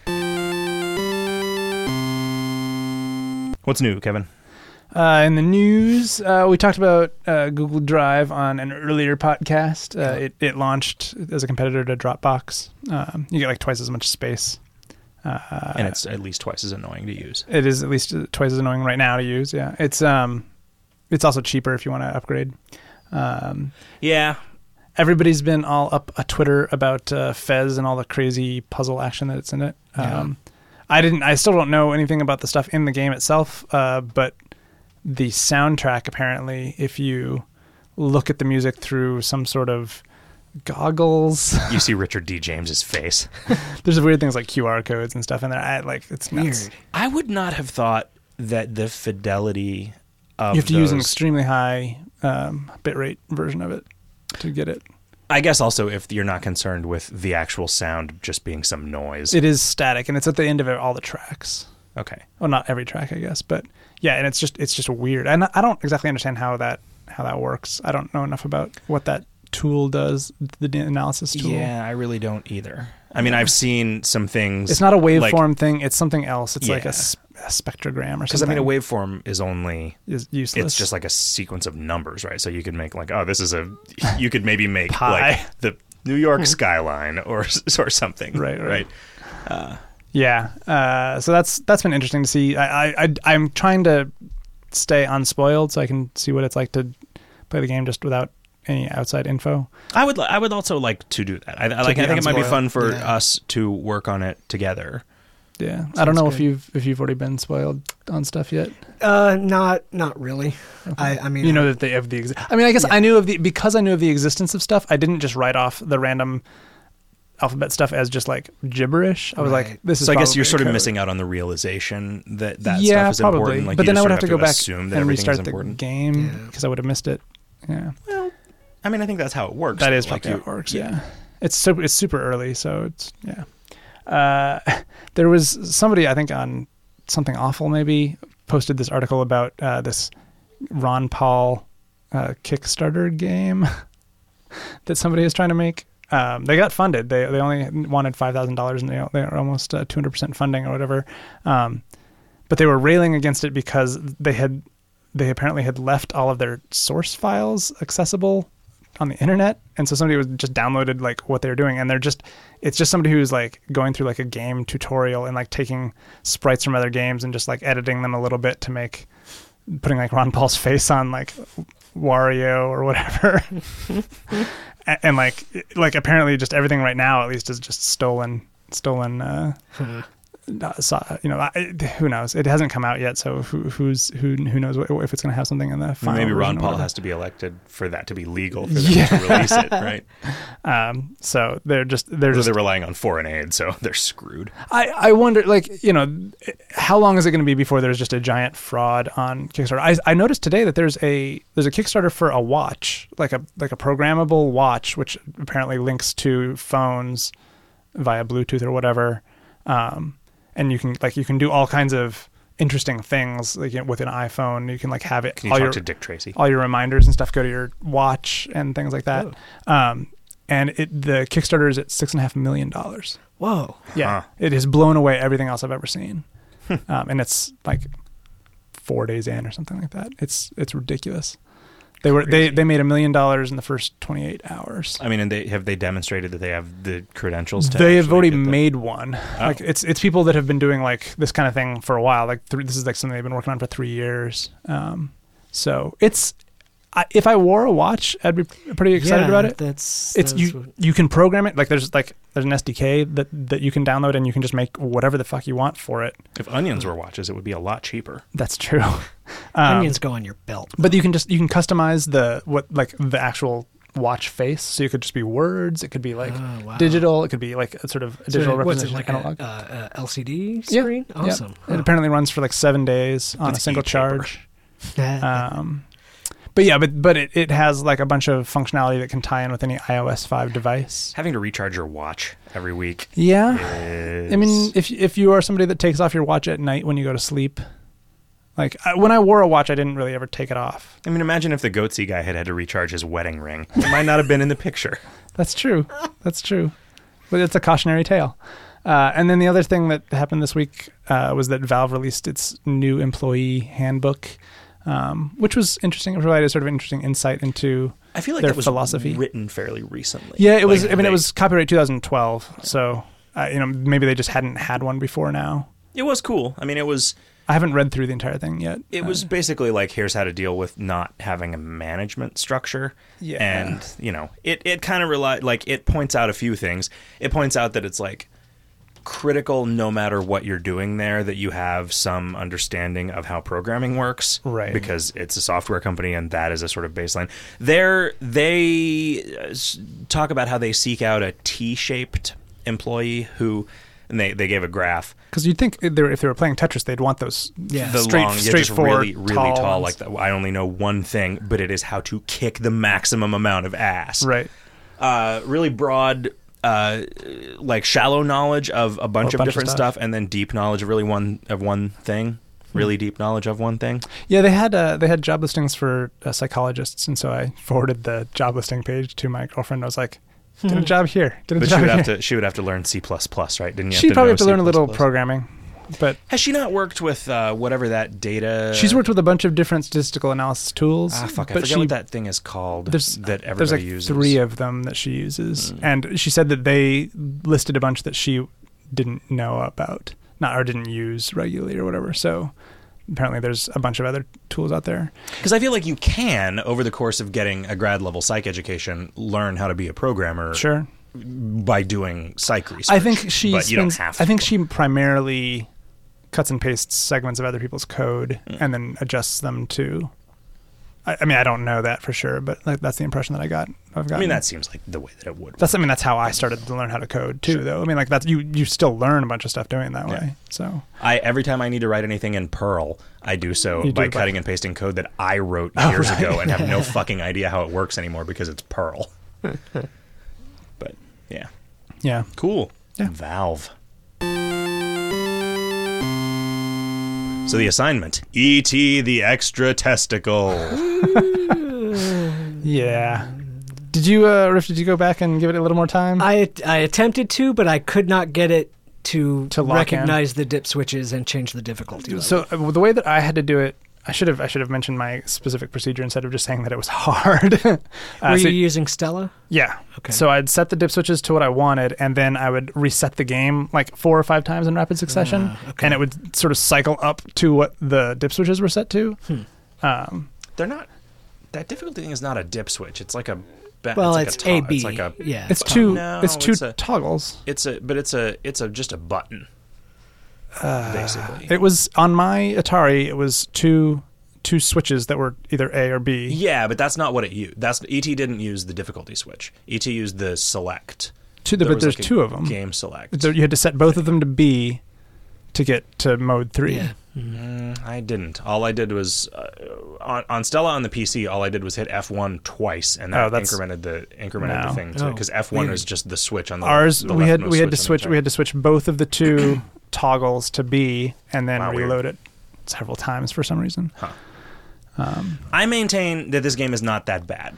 What's new, Kevin? In the news, we talked about Google Drive on an earlier podcast. It launched as a competitor to Dropbox. You get like twice as much space. And it's at least twice as annoying to use. It is at least twice as annoying right now to use, yeah. It's also cheaper if you want to upgrade. Yeah. Everybody's been all up a Twitter about Fez and all the crazy puzzle action that's in it. Yeah. I still don't know anything about the stuff in the game itself, but the soundtrack, apparently, if you look at the music through some sort of goggles, You see Richard D. James's face. there's weird things like QR codes and stuff in there. It's nuts. Weird. I would not have thought that the fidelity of You have to use an those- extremely high bitrate version of it to get it. I guess also if you're not concerned with the actual sound just being some noise. It is static, and it's at the end of all the tracks. Okay. Well, not every track, I guess, but yeah, and it's just weird. And I don't exactly understand how that works. I don't know enough about what that tool does, the analysis tool. Yeah, I really don't either. I mean, I've seen some things. It's not a waveform thing. It's something else. It's like Yeah. a spectrogram or Because I something. mean, a waveform is only. Is useless. It's just like a sequence of numbers, right? So you could make like, oh, this is a. You could maybe make Pi. like the New York skyline or something. Right. Yeah. So that's been interesting to see. I'm trying to stay unspoiled so I can see what it's like to play the game just without any outside info. I would also like to do that. I think it might be fun for Yeah. us to work on it together. Yeah. I don't know good. if you've already been spoiled on stuff yet. Not really. Okay. I mean, you know that they have I mean, I guess I knew because I knew of the existence of stuff. I didn't just write off the random alphabet stuff as just like gibberish. I was Right. like, this is. So I guess you're probably sort of code. missing out on the realization that Yeah, stuff is probably. important. Like, but you then just I would sort have to of go back assume that and everything restart is the important. game Yeah. because I would have missed it. Yeah, Well, I mean, I think that's how it works. that is Like, probably how it works. Yeah, it's super early, so it's there was somebody, I think, on Something Awful maybe posted this article about this Ron Paul Kickstarter game that somebody is trying to make. They got funded. They only wanted $5,000 and they are almost 200% funding or whatever. But they were railing against it because they apparently had left all of their source files accessible on the internet, and so somebody was just downloaded like what they were doing, and it's just somebody who's like going through like a game tutorial and like taking sprites from other games and just like editing them a little bit to putting like Ron Paul's face on like Wario or whatever. and like apparently just everything right now at least is just stolen who knows? It hasn't come out yet, so who knows if it's going to have something in the final maybe Ron version or Paul whatever. has to be elected for that to be legal for them to release it, right? So they're relying on foreign aid, so they're screwed. I wonder, like, how long is it going to be before there's just a giant fraud on Kickstarter? I noticed today that there's a Kickstarter for a watch, like a programmable watch, which apparently links to phones via Bluetooth or whatever. And you can do all kinds of interesting things like with an iPhone. You can like have it. Can you talk to Dick Tracy? All your reminders and stuff go to your watch and things like that. And the Kickstarter is at $6.5 million. Whoa. Yeah, It has blown away everything else I've ever seen. And it's like 4 days in or something like that. It's ridiculous. They made $1 million in the first 28 hours. I mean, and have they demonstrated that they have the credentials to They have already get made one. Oh. Like it's people that have been doing like this kind of thing for a while. Like this is like something they've been working on for 3 years. So it's if I wore a watch, I'd be pretty excited about it. You can program it. Like there's an SDK that you can download and you can just make whatever the fuck you want for it. If Onions were watches, it would be a lot cheaper. That's true. Onions go on your belt. But you can customize the actual watch face. So it could just be words. It could be like digital. It could be like a sort of a digital representation. What's it, like a LCD Yeah. screen? Awesome. Yeah. It apparently runs for like 7 days on a single charge. But yeah, but it has like a bunch of functionality that can tie in with any iOS 5 device. Having to recharge your watch every week. Yeah. Is... I mean, if you are somebody that takes off your watch at night when you go to sleep, like when I wore a watch, I didn't really ever take it off. I mean, imagine if the Goatsy guy had to recharge his wedding ring. It might not have been in the picture. That's true. That's true. But it's a cautionary tale. And then the other thing that happened this week was that Valve released its new employee handbook, which was interesting. It provided sort of interesting insight into I feel like their that was philosophy. written fairly recently. Yeah, it was. I mean, it was copyright 2012, so maybe they just hadn't had one before now. It was cool. I mean, I haven't read through the entire thing yet. It was basically like, here's how to deal with not having a management structure. Yeah. And, it kind of it points out a few things. It points out that it's like critical no matter what you're doing there that you have some understanding of how programming works. Right. Because it's a software company and that is a sort of baseline. They talk about how they seek out a T-shaped employee who... And they gave a graph. Because you'd think if they were playing Tetris, they'd want those The straightforward, just really ones. tall. Like that. I only know one thing, but it is how to kick the maximum amount of ass. Right. Really broad, like shallow knowledge of a bunch of different stuff, and then deep knowledge of one thing. Really deep knowledge of one thing. Yeah, they had job listings for psychologists, and so I forwarded the job listing page to my girlfriend. I was like, "Get a job here. But she would have to learn C++, right? Didn't you? She'd probably have to learn a little C++? programming. But has she not worked with whatever that data? She's worked with a bunch of different statistical analysis tools. I forget what that thing is called. That everybody there's like uses. 3 of them that she uses, and she said that they listed a bunch that she didn't know about, or didn't use regularly or whatever. So apparently there's a bunch of other tools out there. Because I feel like you can, over the course of getting a grad level psych education, learn how to be a programmer. Sure. By doing psych research. I think she but you don't have to. I think she primarily cuts and pastes segments of other people's code and then adjusts them to. I mean, I don't know that for sure, but that's the impression that I got gotten. I mean, that seems like the way that it would work. That's how I started to learn how to code too, though. I mean, like that's you still learn a bunch of stuff doing it that way. So Every time I need to write anything in Perl, I do so You do by it by- cutting and pasting code that I wrote years ago and have no fucking idea how it works anymore because it's Perl. But yeah, yeah. cool. Yeah. Valve. So the assignment: E.T. the extra testicle. Yeah. Did you, Riff, did you go back and give it a little more time? I attempted to, but I could not get it to lock recognize the dip switches and change the difficulty level. So the way that I had to do it, I should have mentioned my specific procedure instead of just saying that it was hard. Were you using Stella? Yeah. Okay. So I'd set the dip switches to what I wanted, and then I would reset the game like 4 or 5 times in rapid succession, okay. and it would sort of cycle up to what the dip switches were set to. They're not. That difficulty thing is not a dip switch. It's like a. Well, like it's a A, B. It's like a. Yeah. It's two. No, it's two it's a- toggles. It's just a button. Basically. It was on my Atari. It was two switches that were either A or B. Yeah, but that's not what it used. ET didn't use the difficulty switch. ET used the select. But was there's like a 2 of them. Game select. You had to set both of them to B to get to mode 3. Yeah. I didn't. All I did was on Stella on the PC. All I did was hit F1 twice, and that incremented the No. thing to because F1 weird. is just the switch on the Ours the we had leftmost to switch both of the 2 toggles to B and then Wow, weird. reload it several times for some reason. I maintain that this game is not that bad.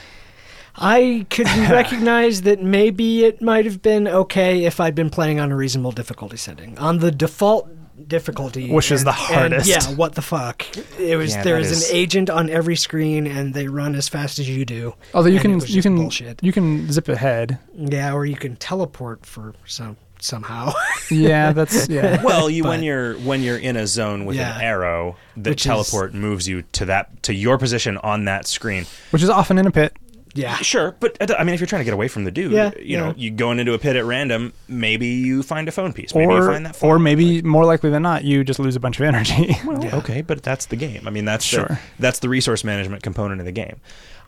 I could recognize that maybe it might have been okay if I'd been playing on a reasonable difficulty setting. On the default difficulty, Which is the hardest. yeah, what the fuck? It was Yeah, there that is is- an agent on every screen, and they run as fast as you do. Although And it was just bullshit. you can zip ahead. Yeah, or you can teleport for somehow. Yeah, that's yeah. Well, But- when you're in a zone with Yeah. an arrow, the Which is- teleport moves you to your position on that screen. Which is often in a pit. Yeah. Sure, but I mean, if you're trying to get away from the dude, Yeah, you know, yeah. you going into a pit at random, maybe you find a phone piece, maybe you find that phone. Or maybe more likely than not, you just lose a bunch of energy. Yeah. Okay, but that's the game. I mean, that's Sure. that's the resource management component of the game.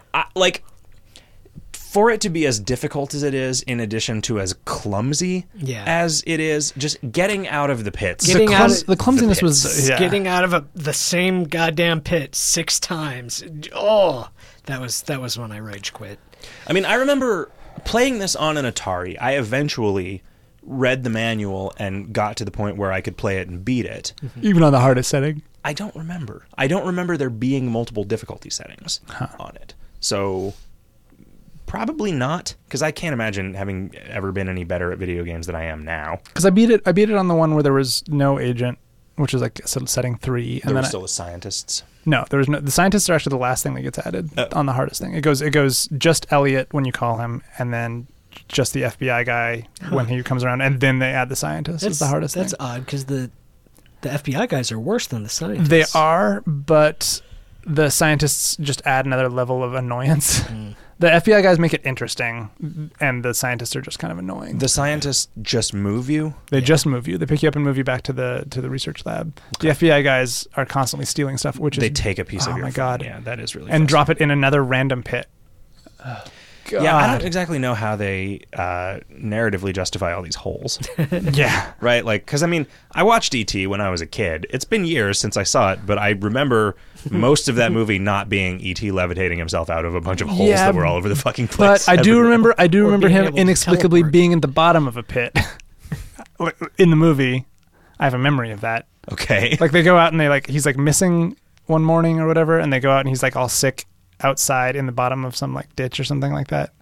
For it to be as difficult as it is, in addition to as clumsy Yeah. as it is, just getting out of the pits. Getting out of the clumsiness the was pits. yeah. Getting out of the same goddamn pit 6 times. Oh, that was when I rage quit. I mean, I remember playing this on an Atari. I eventually read the manual and got to the point where I could play it and beat it. even on the hardest setting. I don't remember. I don't remember there being multiple difficulty settings on it. So probably not, because I can't imagine having ever been any better at video games than I am now. Because I beat it on the one where there was no agent, which is like setting 3, and There were then still the scientists. no, there was no. The scientists are actually the last thing that gets added on the hardest thing. It goes just Elliot when you call him, and then just the FBI guy when he comes around, and then they add the scientists. Is the hardest That's thing. odd because the FBI guys are worse than the scientists. They are, but the scientists just add another level of annoyance. The FBI guys make it interesting, and the scientists are just kind of annoying. The scientists just move you. They just move you. They pick you up and move you back to the research lab. The FBI guys are constantly stealing stuff, which They is take a piece oh of your my phone. God. Yeah, that is really and frustrating. drop it in another random pit. Yeah, I don't God. exactly know how they narratively justify all these holes. Yeah. Right? Like, because I mean, I watched E.T. when I was a kid. It's been years since I saw it, but I remember most of that movie not being E.T. levitating himself out of a bunch of holes Yeah, that were all over the fucking place. But I do remember Or him being able to inexplicably teleport. being at the bottom of a pit in the movie. I have a memory of that. Okay. Like they go out and he's like missing one morning or whatever, and they go out and he's like all sick outside in the bottom of some like ditch or something like that.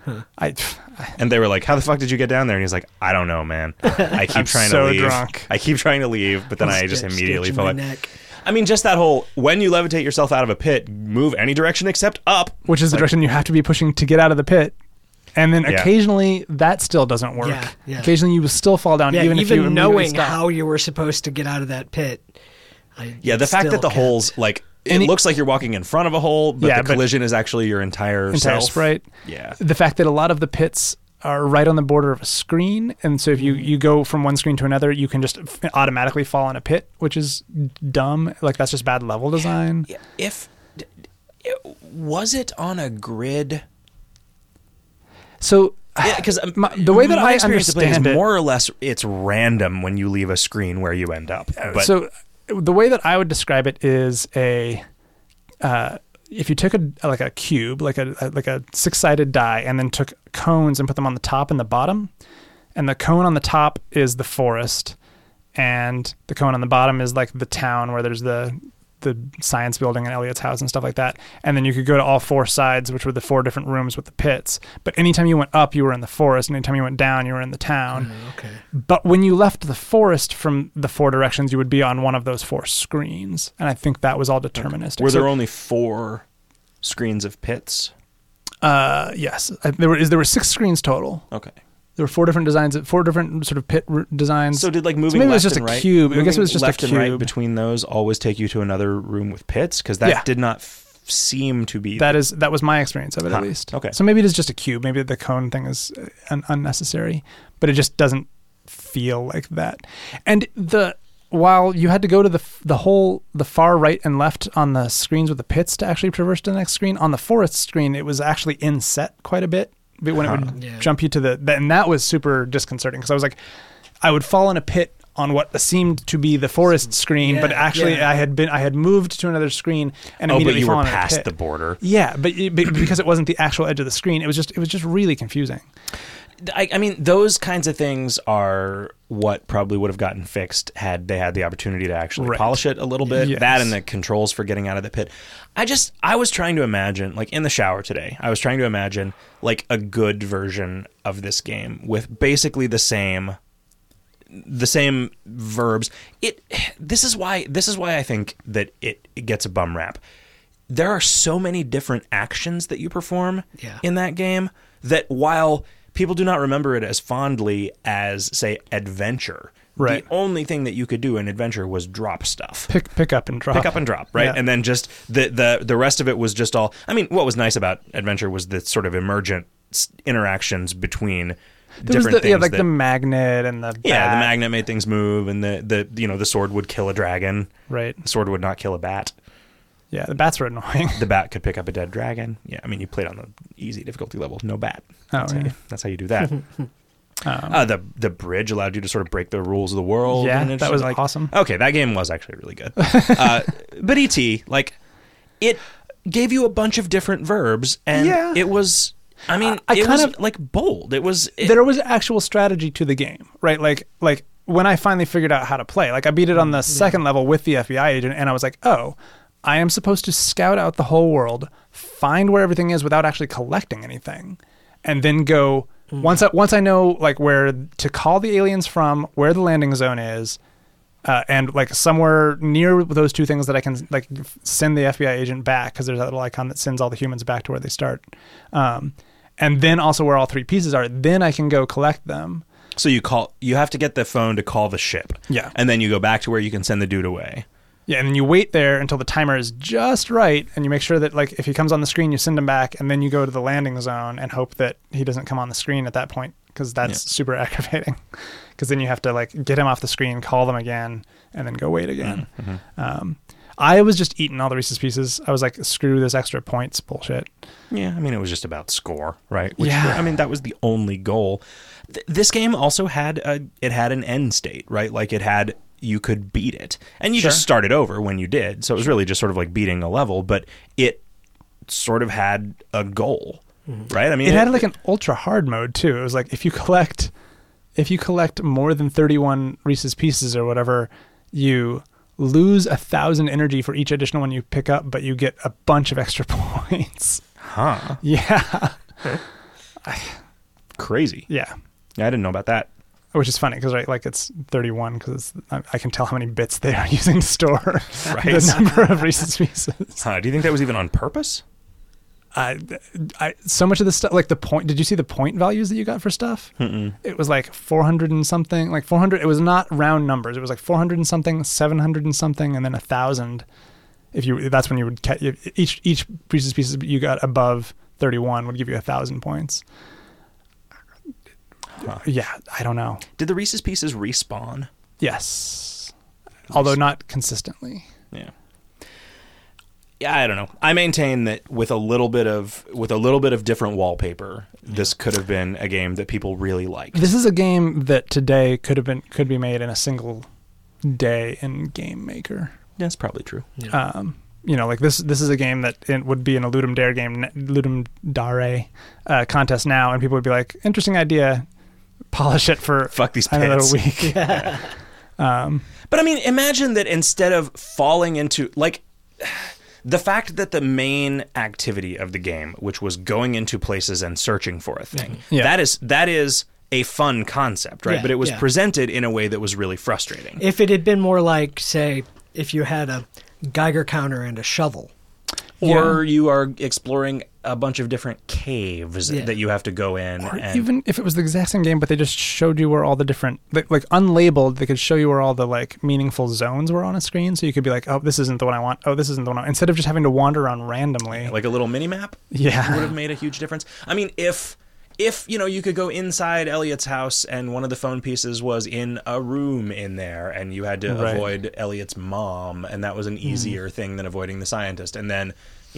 And they were like, "How the fuck did you get down there?" And he's like, "I don't know, man. I keep trying so to leave. drunk. I keep trying to leave, but then I just Stitch immediately in fell my like." neck. I mean, just that whole when you levitate yourself out of a pit, move any direction except up. Which is the direction you have to be pushing to get out of the pit. And then Yeah. occasionally that still doesn't work. Yeah, yeah. Occasionally you will still fall down Yeah, even if you immediately knowing stop. how you were supposed to get out of that pit. Yeah, the fact that still the kept- holes like it Any- looks like you're walking in front of a hole, but Yeah, the but- collision is actually your entire self. sprite. Yeah. The fact that a lot of the pits are right on the border of a screen, and so if you go from one screen to another, you can just automatically fall in a pit, which is dumb. Like that's just bad level design. Was it on a grid So Because the way that my I experience of playing understand is it, more or less it's random when you leave a screen where you end up. But so the way that I would describe it is if you took a cube, like a 6-sided die, and then took cones and put them on the top and the bottom, and the cone on the top is the forest, and the cone on the bottom is like the town where there's the science building and Elliot's house and stuff like that. And then you could go to all 4 sides, which were the 4 different rooms with the pits. But anytime you went up, you were in the forest. And anytime you went down, you were in the town. Okay. But when you left the forest from the 4 directions, you would be on one of those 4 screens. And I think that was all deterministic. were there only 4 screens of pits? Yes. There were 6 screens total. Okay. There were 4 different designs, 4 different sort of pit designs. So did like moving maybe it left was just and a right, cube. I guess it was moving just a left and right cube. between those always take you to another room with pits? Because that did not seem to be... That was my experience of it, at least. Okay. So maybe it is just a cube. Maybe the cone thing is unnecessary, but it just doesn't feel like that. And while you had to go to the far right and left on the screens with the pits to actually traverse to the next screen, on the forest screen, it was actually inset quite a bit. But when it would jump you to and that was super disconcerting, because I was like, I would fall in a pit on what seemed to be the forest screen, but actually I had moved to another screen and immediately but you fallen were in a past pit. the border. Yeah, but because it wasn't the actual edge of the screen, it was just really confusing. I mean, those kinds of things are what probably would have gotten fixed had they had the opportunity to actually polish it a little bit. Yes. That and the controls for getting out of the pit. I was trying to imagine, like in the shower today, I was trying to imagine like a good version of this game with basically the same verbs. This is why I think that it gets a bum rap. There are so many different actions that you perform in that game that while people do not remember it as fondly as, say, Adventure. Right. The only thing that you could do in Adventure was drop stuff. Pick up and drop. Pick up and drop, right? Yeah. And then just the rest of it was just all... I mean, what was nice about Adventure was the sort of emergent interactions between different things. Yeah, like the magnet and the bat. Yeah, the magnet made things move, and the sword would kill a dragon. Right. The sword would not kill a bat. Yeah, the bats were annoying. The bat could pick up a dead dragon. Yeah, I mean, you played on the easy difficulty level. No bat. That's how you do that. The bridge allowed you to sort of break the rules of the world. Yeah, and that was awesome. Okay, that game was actually really good. But E.T., like, it gave you a bunch of different verbs, and it was... I mean, it was like bold. There was actual strategy to the game, right? Like when I finally figured out how to play, like I beat it on the second level with the FBI agent, and I was like, oh, I am supposed to scout out the whole world, find where everything is without actually collecting anything, and then go once I know like where to call the aliens from, where the landing zone is, and like somewhere near those 2 things that I can like send the FBI agent back, because there's that little icon that sends all the humans back to where they start, and then also where all 3 pieces are. Then I can go collect them. So you have to get the phone to call the ship. Yeah. And then you go back to where you can send the dude away. Yeah, and then you wait there until the timer is just right, and you make sure that like if he comes on the screen, you send him back, and then you go to the landing zone and hope that he doesn't come on the screen at that point, because that's super aggravating. Because then you have to like get him off the screen, call them again, and then go wait again. Mm-hmm. I was just eating all the Reese's Pieces. I was like, screw this extra points bullshit. Yeah, I mean, it was just about score, right? I mean, that was the only goal. This game also had an end state, right? Like you could beat it, and you just started over when you did. So it was really just sort of like beating a level, but it sort of had a goal, right? I mean, it had like an ultra hard mode too. It was like if you collect more than 31 Reese's Pieces or whatever, you lose 1,000 energy for each additional one you pick up, but you get a bunch of extra points. Huh? Yeah. Crazy. Yeah. I didn't know about that. Which is funny because like it's 31 because I can tell how many bits they are using to store the number of Reese's Pieces. Do you think that was even on purpose? So much of the stuff, like the point. Did you see the point values that you got for stuff? Mm-mm. It was like 400 and something. Like 400. It was not round numbers. It was like 400 and something, 700 and something, and then 1,000. That's when you would each Reese's Pieces you got above 31 would give you 1,000 points. Huh. Yeah, I don't know. Did the Reese's Pieces respawn? Yes, although not consistently. Yeah. Yeah, I don't know. I maintain that with a little bit of different wallpaper, this could have been a game that people really liked. This is a game that today could be made in a single day in Game Maker. That's probably true. Yeah. Like this is a game that it would be in a Ludum Dare contest now, and people would be like, interesting idea, polish it for Fuck these another pits. week. But I mean, imagine that instead of falling into like the fact that the main activity of the game, which was going into places and searching for a thing, Yeah. that is a fun concept, right? Yeah, But it was yeah. presented in a way that was really frustrating. If it had been more like, say, if you had a Geiger counter and a shovel. Or you are exploring a bunch of different caves Yeah. that you have to go in. Or and even if it was the exact same game, but they just showed you where all the different, like unlabeled, they could show you where all the like meaningful zones were on a screen. So you could be like, oh, this isn't the one I want. Oh, this isn't the one I want. Instead of just having to wander around randomly. like a little mini map Yeah. would have made a huge difference. I mean, if you could go inside Elliot's house and one of the phone pieces was in a room in there and you had to Right. avoid Elliot's mom, and that was an easier thing than avoiding the scientist. And then,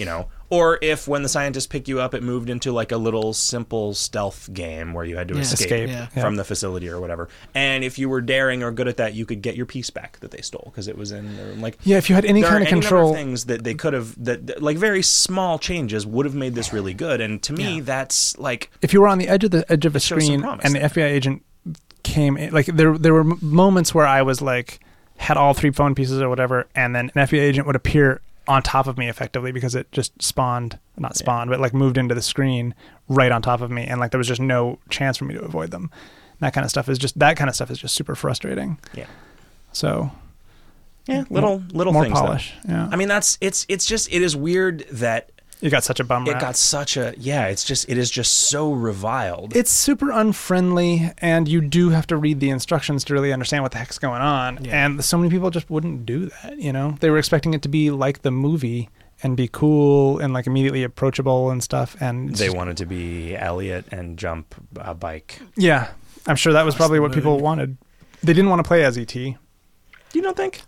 or if when the scientist picked you up, it moved into like a little simple stealth game where you had to Yeah. escape Yeah. from the facility or whatever. And if you were daring or good at that, you could get your piece back that they stole because it was in the room. Like, Yeah, if you had any there kind are of any number control. of things that they could have that like very small changes would have made this really good. And to me, Yeah. that's like If you were on the edge of a shows some screen promise and the there. FBI agent came in, like there were moments where I was like, had all 3 phone pieces or whatever, and then an FBI agent would appear on top of me effectively because it just not spawned, but like moved into the screen right on top of me, and like there was just no chance for me to avoid them. That kind of stuff is just super frustrating. Yeah. So yeah, little more things. though. polish. Yeah, I mean, it is weird that you got such a bum it rap. got such a it is just so reviled. It's super unfriendly, and you do have to read the instructions to really understand what the heck's going on. Yeah. And so many people just wouldn't do that. They were expecting it to be like the movie and be cool and like immediately approachable and stuff. And it's They just- wanted to be Elliot and jump a bike. yeah, I'm sure that was probably the what people moon. wanted. They didn't want to play as ET. You don't think?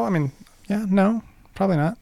No, probably not.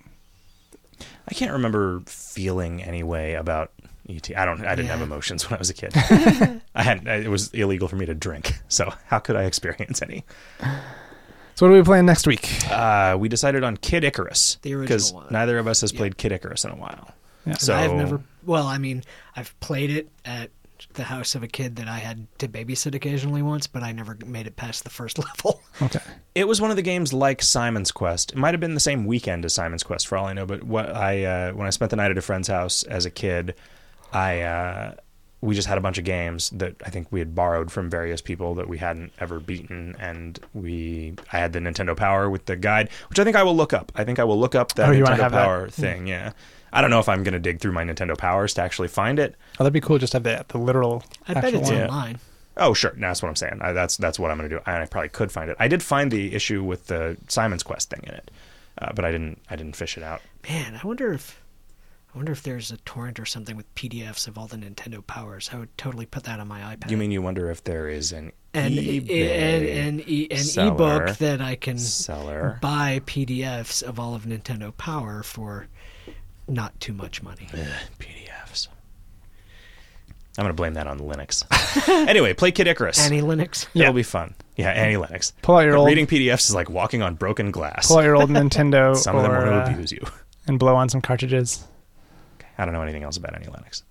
I can't remember feeling any way about ET. I didn't have Yeah. emotions when I was a kid. It was illegal for me to drink, so how could I experience any? So what are we playing next week? We decided on Kid Icarus The original because one. neither of us has played Kid Icarus in a while. Yeah. So I've never. Well, I mean, I've played it at the house of a kid that I had to babysit occasionally once, but I never made it past the first level. Okay. it was one of the games like Simon's Quest. It might have been the same weekend as Simon's Quest for all I know. But when I spent the night at a friend's house as a kid, we just had a bunch of games that I think we had borrowed from various people that we hadn't ever beaten, and I had the Nintendo Power with the guide, which I think I will look up. I think I will look up that you wanna Nintendo have that? Power thing. Yeah, I don't know if I'm going to dig through my Nintendo Powers to actually find it. Oh, that'd be cool. Just have the literal. I bet actual it's one. online. Oh, sure. No, that's what I'm saying. That's what I'm going to do. I probably could find it. I did find the issue with the Simon's Quest thing in it, but I didn't fish it out. Man, I wonder if there's a torrent or something with PDFs of all the Nintendo Powers. I would totally put that on my iPad. You wonder if there is an an eBay seller, ebook that I can seller. buy PDFs of all of Nintendo Power for not too much money. PDFs. I'm going to blame that on Linux. Anyway, play Kid Icarus. Annie Linux. It'll be fun. Yeah, Annie Linux. Pull out your old, Reading PDFs is like walking on broken glass. pull out your old Nintendo, Some of them want to or, abuse you. and blow on some cartridges. I don't know anything else about Annie Linux.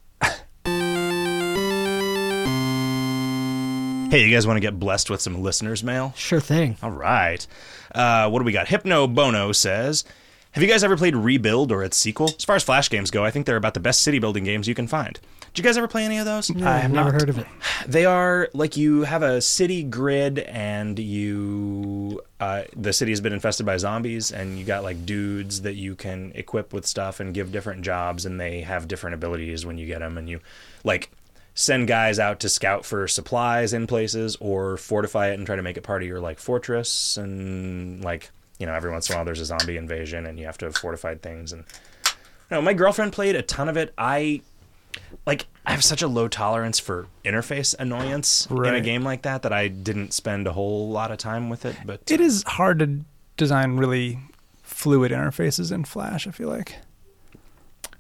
Hey, you guys want to get blessed with some listeners' mail? Sure thing. All right. What do we got? Hypno Bono says, have you guys ever played Rebuild or its sequel? As far as Flash games go, I think they're about the best city building games you can find. Did you guys ever play any of those? I have never not. heard of it. They are like you have a city grid and the city has been infested by zombies, and you got like dudes that you can equip with stuff and give different jobs, and they have different abilities when you get them, and you like send guys out to scout for supplies in places or fortify it and try to make it part of your like fortress, and like, you know, every once in a while there's a zombie invasion and you have to have fortified things. And my girlfriend played a ton of it. I have such a low tolerance for interface annoyance in a Right. game like that I didn't spend a whole lot of time with it. But It is hard to design really fluid interfaces in Flash, I feel like.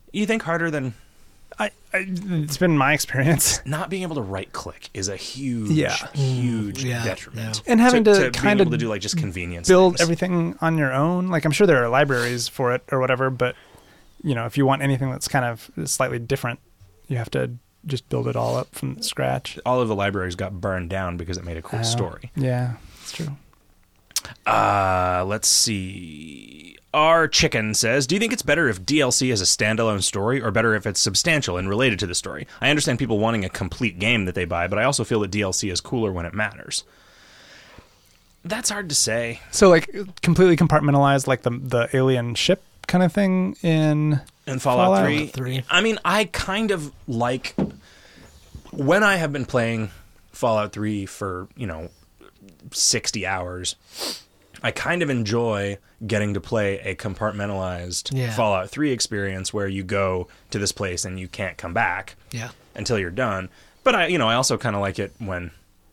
You think harder than It's been my experience. not being able to right click is a huge, huge Yeah, detriment. And having to being kind able of to do like just convenience build things. everything on your own. Like, I'm sure there are libraries for it or whatever, but you know, if you want anything that's kind of slightly different, you have to just build it all up from scratch. All of the libraries got burned down because it made a cool story. Yeah, it's true. Let's see. Our Chicken says, do you think it's better if DLC is a standalone story or better if it's substantial and related to the story? I understand people wanting a complete game that they buy, but I also feel that DLC is cooler when it matters. That's hard to say. So, like, completely compartmentalized, like the alien ship kind of thing in Fallout 3. Fallout 3. I mean, I kind of like when I have been playing Fallout 3 for, 60 hours, I kind of enjoy getting to play a compartmentalized Fallout 3 experience where you go to this place and you can't come back until you're done. But I also kind of like it when,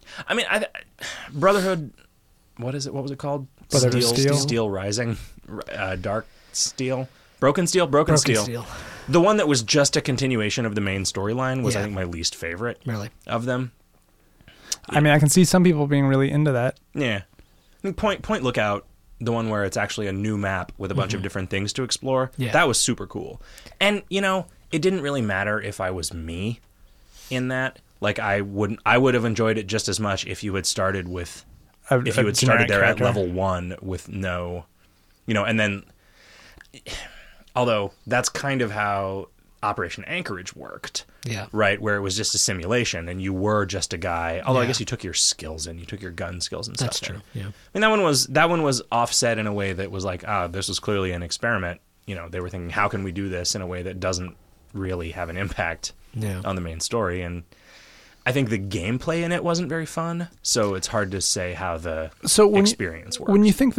Brotherhood, what is it? What was it called? Brotherhood Steel? Steel Rising, Dark Steel, Broken Steel. Steel. The one that was just a continuation of the main storyline was, I think, my least favorite of them. I mean, I can see some people being really into that. Yeah. I mean, Point Lookout, the one where it's actually a new map with a bunch of different things to explore, that was super cool. And, it didn't really matter if I was me in that. Like, I would have enjoyed it just as much if you had started with, if you had started there character. at level 1 with no, and then, although that's kind of how Operation Anchorage worked. Yeah. Right, where it was just a simulation and you were just a guy. Although I guess you took your skills in, you took your gun skills and stuff. That's true. in. Yeah. I mean, that one was offset in a way that was like, this was clearly an experiment. They were thinking, how can we do this in a way that doesn't really have an impact on the main story? And I think the gameplay in it wasn't very fun, so it's hard to say how the experience works. When you think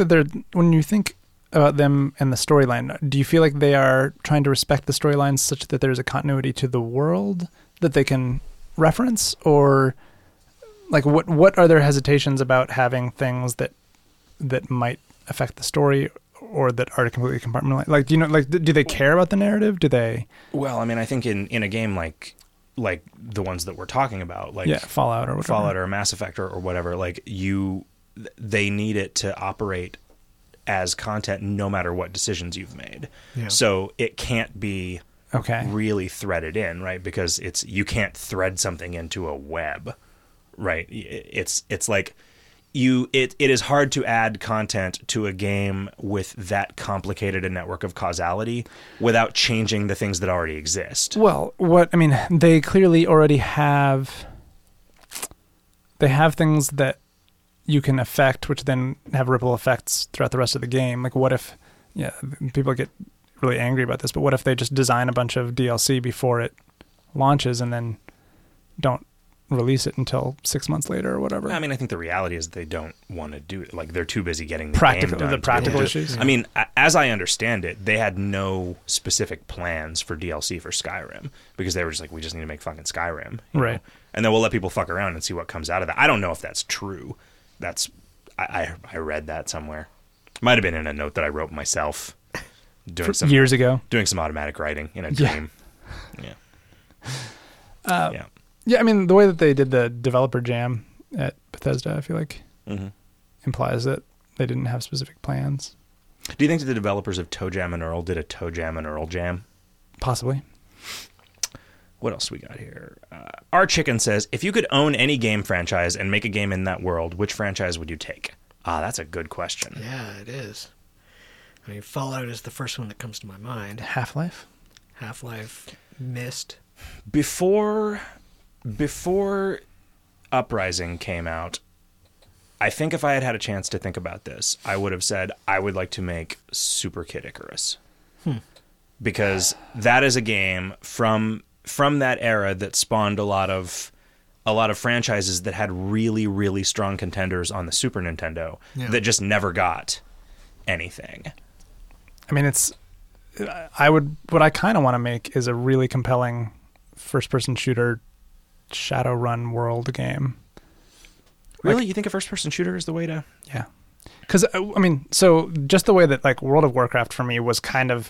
about them and the storyline, do you feel like they are trying to respect the storyline such that there's a continuity to the world that they can reference, or like what are their hesitations about having things that might affect the story or that are completely compartmentalized? Like, do they care about the narrative? Do they? Well, I mean, I think in a game like the ones that we're talking about, like Fallout or whatever. Fallout or Mass Effect or whatever, like they need it to operate as content no matter what decisions you've made. Yeah. So it can't be really threaded in, right? Because you can't thread something into a web, right? It's like it is hard to add content to a game with that complicated a network of causality without changing the things that already exist. Well, they clearly already have things that you can affect, which then have ripple effects throughout the rest of the game. Like, what if, people get really angry about this, but what if they just design a bunch of DLC before it launches and then don't release it until 6 months later or whatever? I mean, I think the reality is they don't want to do it. Like, they're too busy getting the practical game done. The practical issues. I mean, as I understand it, they had no specific plans for DLC for Skyrim because they were just like, we just need to make fucking Skyrim. Right. Know? And then we'll let people fuck around and see what comes out of that. I don't know if that's true. I read that somewhere. Might have been in a note that I wrote myself years ago. Doing some automatic writing in a dream. Yeah. Yeah, I mean, the way that they did the developer jam at Bethesda, I feel like implies that they didn't have specific plans. Do you think that the developers of Toe Jam and Earl did a Toe Jam and Earl jam? Possibly. What else we got here? Our Chicken says, if you could own any game franchise and make a game in that world, which franchise would you take? That's a good question. Yeah, it is. I mean, Fallout is the first one that comes to my mind. Half-Life, Myst. Before Uprising came out, I think if I had had a chance to think about this, I would have said I would like to make Super Kid Icarus. Because that is a game from that era that spawned a lot of franchises that had really, really strong contenders on the Super Nintendo that just never got anything. I mean, what I kind of want to make is a really compelling first-person shooter Shadowrun world game. Really? You think a first-person shooter is the way to... Yeah. Because, I mean, so just the way that, like, World of Warcraft for me was kind of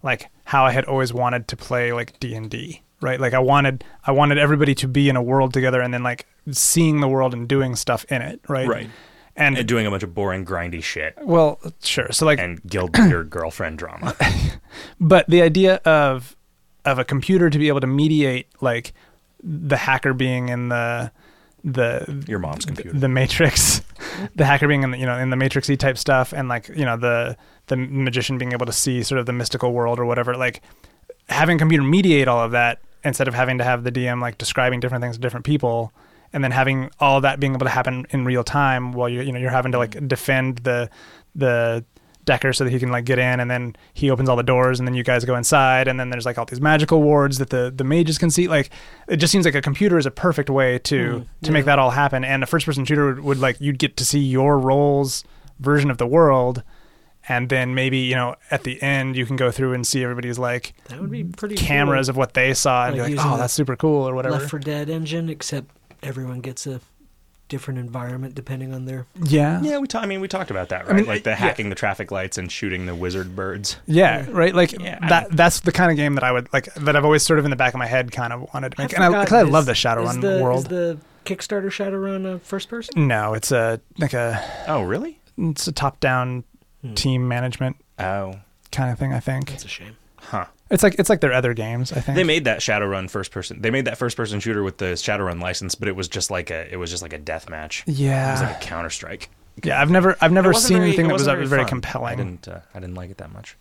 like how I had always wanted to play like D&D, right? Like I wanted everybody to be in a world together and then like seeing the world and doing stuff in it, right? Right. And doing a bunch of boring, grindy shit. Well, sure. So like, and guild leader girlfriend drama. But the idea of a computer to be able to mediate like the hacker being in your mom's computer, the Matrix, the hacker being in the, in the Matrixy type stuff, and like the magician being able to see sort of the mystical world or whatever, like having a computer mediate all of that instead of having to have the DM like describing different things to different people, and then having all of that being able to happen in real time while you're having to like defend the Decker so that he can like get in, and then he opens all the doors and then you guys go inside, and then there's like all these magical wards that the mages can see. Like it just seems like a computer is a perfect way to make that all happen. And a first person shooter would like, you'd get to see your role's version of the world, and then maybe at the end you can go through and see everybody's like, that would be pretty cameras cool. Of what they saw, and like be like, oh, that's super cool or whatever. Left 4 Dead engine, except everyone gets a different environment depending on their we talked about that, right? I mean, like the hacking the traffic lights and shooting the wizard birds. Right, like that's the kind of game that I would like, that I've always sort of in the back of my head kind of wanted to make. And I love the Shadowrun world. Is the Kickstarter Shadowrun first person? No, it's Oh, really? It's a top down team management kind of thing, I think. That's a shame. Huh. It's like their other games, I think. They made that Shadowrun first person. They made that first person shooter with the Shadowrun license, but it was just like a death match. Yeah. It was like a Counter-Strike. Yeah, I've never seen anything that was very compelling. I didn't like it that much.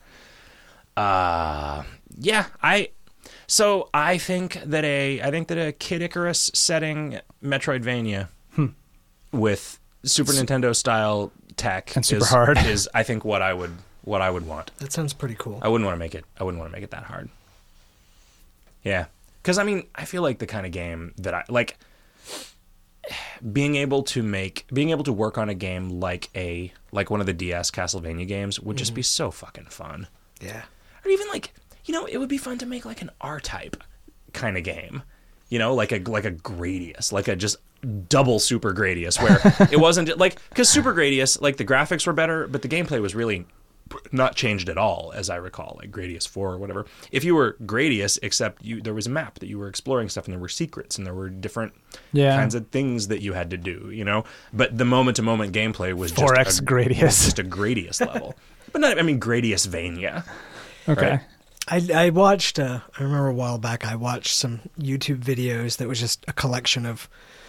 I think that a Kid Icarus setting Metroidvania with Super Nintendo style tech and super hard is I think what I would want. That sounds pretty cool. I wouldn't want to make it that hard. Yeah. Because, I mean, I feel like the kind of game that I... Like, being able to work on a game like one of the DS Castlevania games would just be so fucking fun. Yeah. Or even, like, it would be fun to make, like, an R-type kind of game. Like a Gradius. Like a just double Super Gradius, where it wasn't... Like, because Super Gradius, like, the graphics were better, but the gameplay was really... not changed at all, as I recall, like Gradius 4 or whatever. If you were Gradius, except there was a map that you were exploring stuff, and there were secrets, and there were different kinds of things that you had to do, But the moment-to-moment gameplay was 4X Gradius. Just a Gradius level. But not, Gradius-vania. Okay. Right? I watched, I remember a while back, I watched some YouTube videos that was just a collection of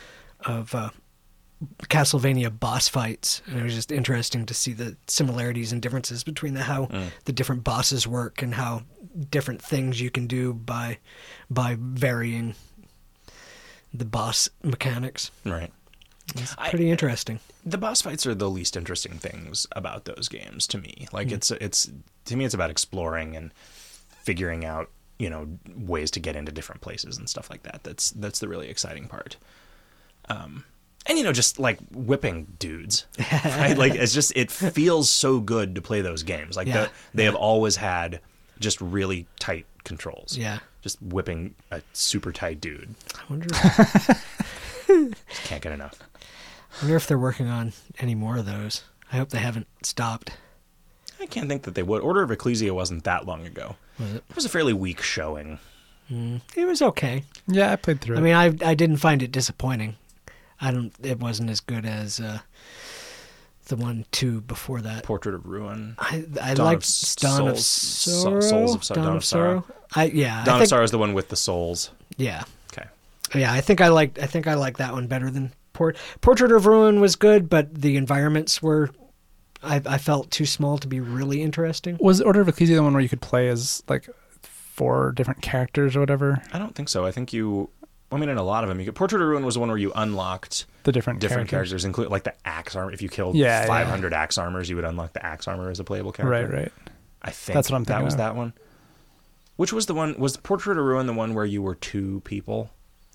Castlevania boss fights, and it was just interesting to see the similarities and differences between how the different bosses work and how different things you can do by varying the boss mechanics. Right. It's pretty interesting. The boss fights are the least interesting things about those games to me. Like it's to me it's about exploring and figuring out, ways to get into different places and stuff like that. That's the really exciting part. And, just, like, whipping dudes, right? Like, it feels so good to play those games. Like, they have always had just really tight controls. Yeah. Just whipping a super tight dude. I wonder... Just can't get enough. I wonder if they're working on any more of those. I hope they haven't stopped. I can't think that they would. Order of Ecclesia wasn't that long ago. Was it? It was a fairly weak showing. It was okay. Yeah, I played through it. I mean, I didn't find it disappointing. It wasn't as good as the 1-2 before that. Portrait of Ruin. I liked Dawn of Sorrow. Dawn of Sorrow. Dawn of Sorrow is the one with the souls. Yeah. Okay. Yeah, I think I liked that one better than Portrait of Ruin was good, but the environments were I felt too small to be really interesting. Was Order of Ecclesia the one where you could play as like 4 different characters or whatever? I don't think so. I think in a lot of them, Portrait of Ruin was the one where you unlocked the different characters, including like the axe armor. If you killed 500 axe armors, you would unlock the axe armor as a playable character. Right. I think that's what I'm thinking. That was that one. Which was the one? Was Portrait of Ruin the one where you were 2 people?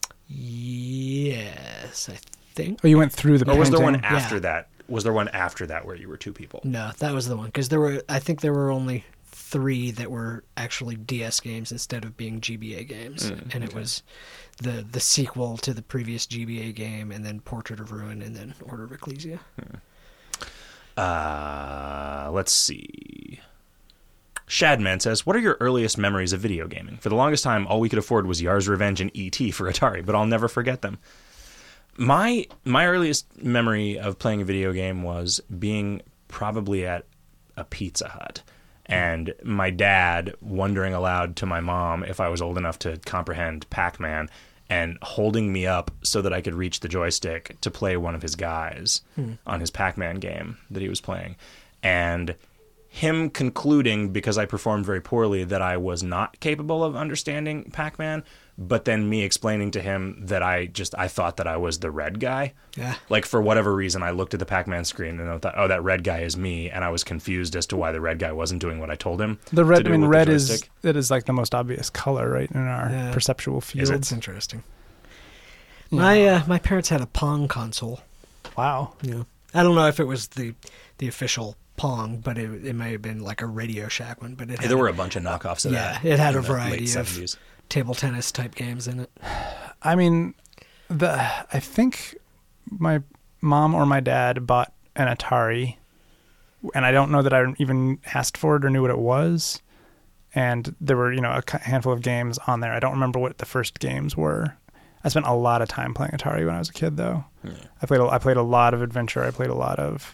Yes, I think. Oh, you went through the. Or was painting? there one after that? Was there one after that where you were 2 people? No, that was the one, because I think there were only 3 that were actually DS games instead of being GBA games, and it was the sequel to the previous GBA game, and then Portrait of Ruin, and then Order of Ecclesia. Let's see. Shadman says, what are your earliest memories of video gaming? For the longest time, all we could afford was Yar's Revenge and E.T. for Atari, but I'll never forget them. My earliest memory of playing a video game was being probably at a Pizza Hut, and my dad wondering aloud to my mom if I was old enough to comprehend Pac-Man, and holding me up so that I could reach the joystick to play one of his guys on his Pac-Man game that he was playing. And him concluding, because I performed very poorly, that I was not capable of understanding Pac-Man, but then me explaining to him that I thought that I was the red guy. Yeah. Like, for whatever reason, I looked at the Pac-Man screen and I thought, oh, that red guy is me, and I was confused as to why the red guy wasn't doing what I told him. The red, to do I mean, with the red joystick. is like the most obvious color, right, in our perceptual field. That's interesting. My parents had a Pong console. Wow. Yeah. I don't know if it was the official Pong, but it may have been like a Radio Shack one. But There were a bunch of knockoffs of that. Yeah, it had a in the variety late of 70s. table tennis type games in it. I mean, I think my mom or my dad bought an Atari, and I don't know that I even asked for it or knew what it was. And there were, a handful of games on there. I don't remember what the first games were. I spent a lot of time playing Atari when I was a kid, though. Yeah. I played a lot of Adventure. I played a lot of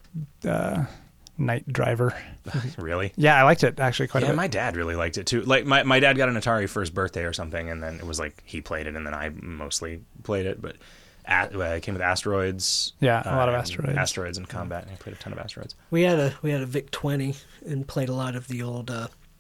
Night Driver. Really? Yeah, I liked it actually quite a bit. Yeah, my dad really liked it too. Like my dad got an Atari for his birthday or something, and then it was like he played it, and then I mostly played it. But it came with Asteroids. Yeah, a lot of Asteroids. Asteroids and Combat, and I played a ton of Asteroids. We had a VIC-20 and played a lot of the old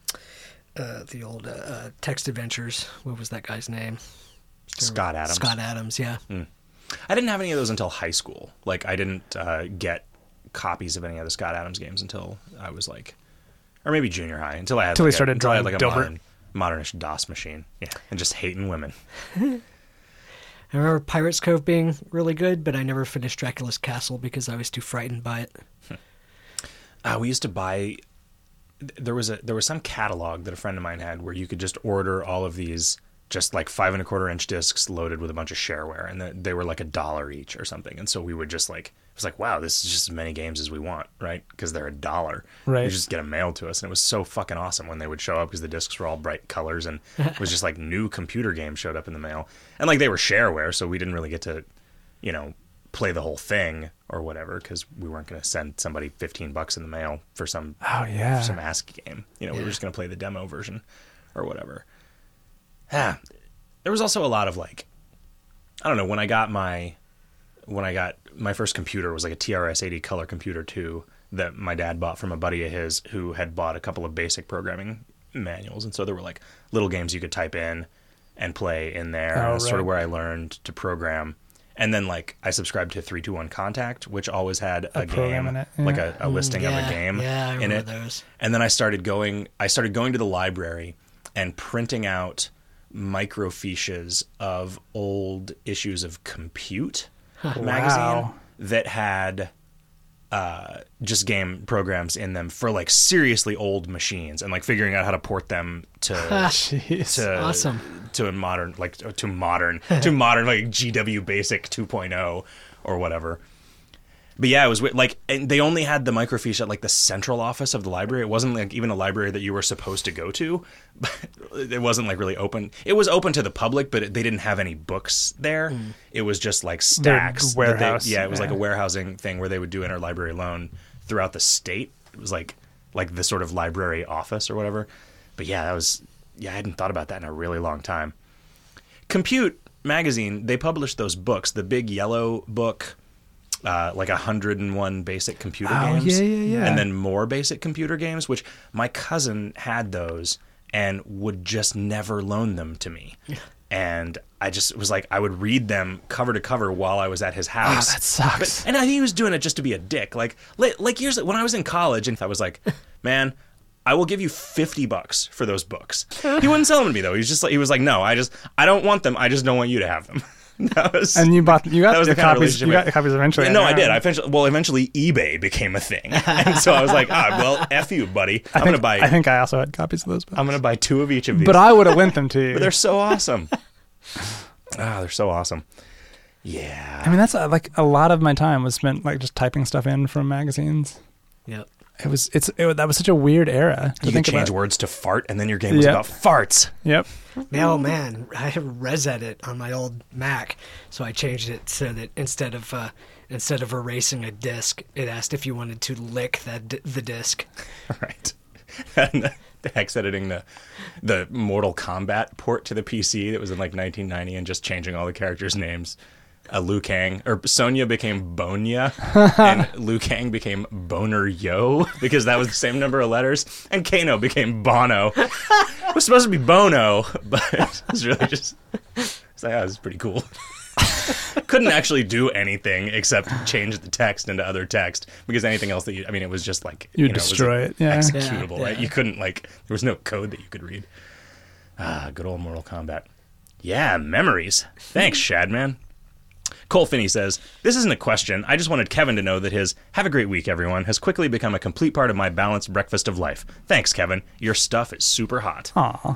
text adventures. What was that guy's name? Scott Adams. Scott Adams, yeah. I didn't have any of those until high school. Like, I didn't get copies of any of the Scott Adams games until I was like, or maybe junior high, until I had he started drawing like a Dilbert. modernish DOS machine. Yeah, and just hating women. I remember Pirates Cove being really good, but I never finished Dracula's Castle because I was too frightened by it. We used to buy. There was some catalog that a friend of mine had where you could just order all of these just like 5 1/4-inch discs loaded with a bunch of shareware, and they were like $1 each or something. And so we would just like, it was like, wow, this is just as many games as we want, right? Because they're $1. Right. You just get them mailed to us, and it was so fucking awesome when they would show up because the discs were all bright colors, and it was just like new computer games showed up in the mail, and like they were shareware, so we didn't really get to, play the whole thing or whatever, because we weren't going to send somebody $15 in the mail for some some ASCII game. We were just going to play the demo version or whatever. Yeah, there was also a lot of like, I don't know, when I got my first computer was like a TRS-80 color computer too, that my dad bought from a buddy of his who had bought a couple of basic programming manuals, and so there were like little games you could type in and play in there. And that's sort of where I learned to program. And then like I subscribed to 321 Contact, which always had a game in it. Like a listing of a game I in remember it. those. And then I started going to the library and printing out microfiches of old issues of Compute magazine that had just game programs in them for like seriously old machines, and like figuring out how to port them to awesome. to modern like GW Basic 2.0 or whatever. But yeah, it was like, and they only had the microfiche at like the central office of the library. It wasn't like even a library that you were supposed to go to. It wasn't like really open. It was open to the public, but they didn't have any books there. It was just like stacks. Warehouse. It was like a warehousing thing where they would do interlibrary loan throughout the state. It was like the sort of library office or whatever. But yeah, I hadn't thought about that in a really long time. Compute magazine, they published those books, the big yellow book, like 101 basic computer games. Yeah. And then more basic computer games, which my cousin had those and would just never loan them to me. And I just was like, I would read them cover to cover while I was at his house. Oh, that sucks. And I think he was doing it just to be a dick. Like years when I was in college, and I was like, man, I will give you $50 for those books. He wouldn't sell them to me though. He was like, no, I don't want them. I just don't want you to have them. And you got the copies. You got the copies eventually. No, I did. Eventually eBay became a thing, and so I was like, well, f you, buddy. I'm gonna buy. I think I also had copies of those books. I'm gonna buy 2 of each of these. But I would have lent them to you. But they're so awesome. They're so awesome. Yeah. I mean, that's like a lot of my time was spent like just typing stuff in from magazines. Yep. That was such a weird era. To You think could change about. words to fart, and then your game was Yep. about farts. Yep. Oh man, I have ResEdit on my old Mac, so I changed it so that instead of erasing a disk, it asked if you wanted to lick the disk. Right. And the hex editing the Mortal Kombat port to the PC that was in like 1990 and just changing all the characters' names. Liu Kang, or Sonya became Bonya, and Liu Kang became Boner Yo, because that was the same number of letters, and Kano became Bono. It was supposed to be Bono, but it was really just, it's like, oh, this is pretty cool. Couldn't actually do anything except change the text into other text, because anything else it was just like, You'd it was destroy it, yeah. executable, Yeah, right? yeah. You couldn't, like, there was no code that you could read. Good old Mortal Kombat. Yeah, memories. Thanks, Shadman. Cole Finney says, this isn't a question. I just wanted Kevin to know that his "Have a great week, everyone" has quickly become a complete part of my balanced breakfast of life. Thanks, Kevin. Your stuff is super hot. Aw.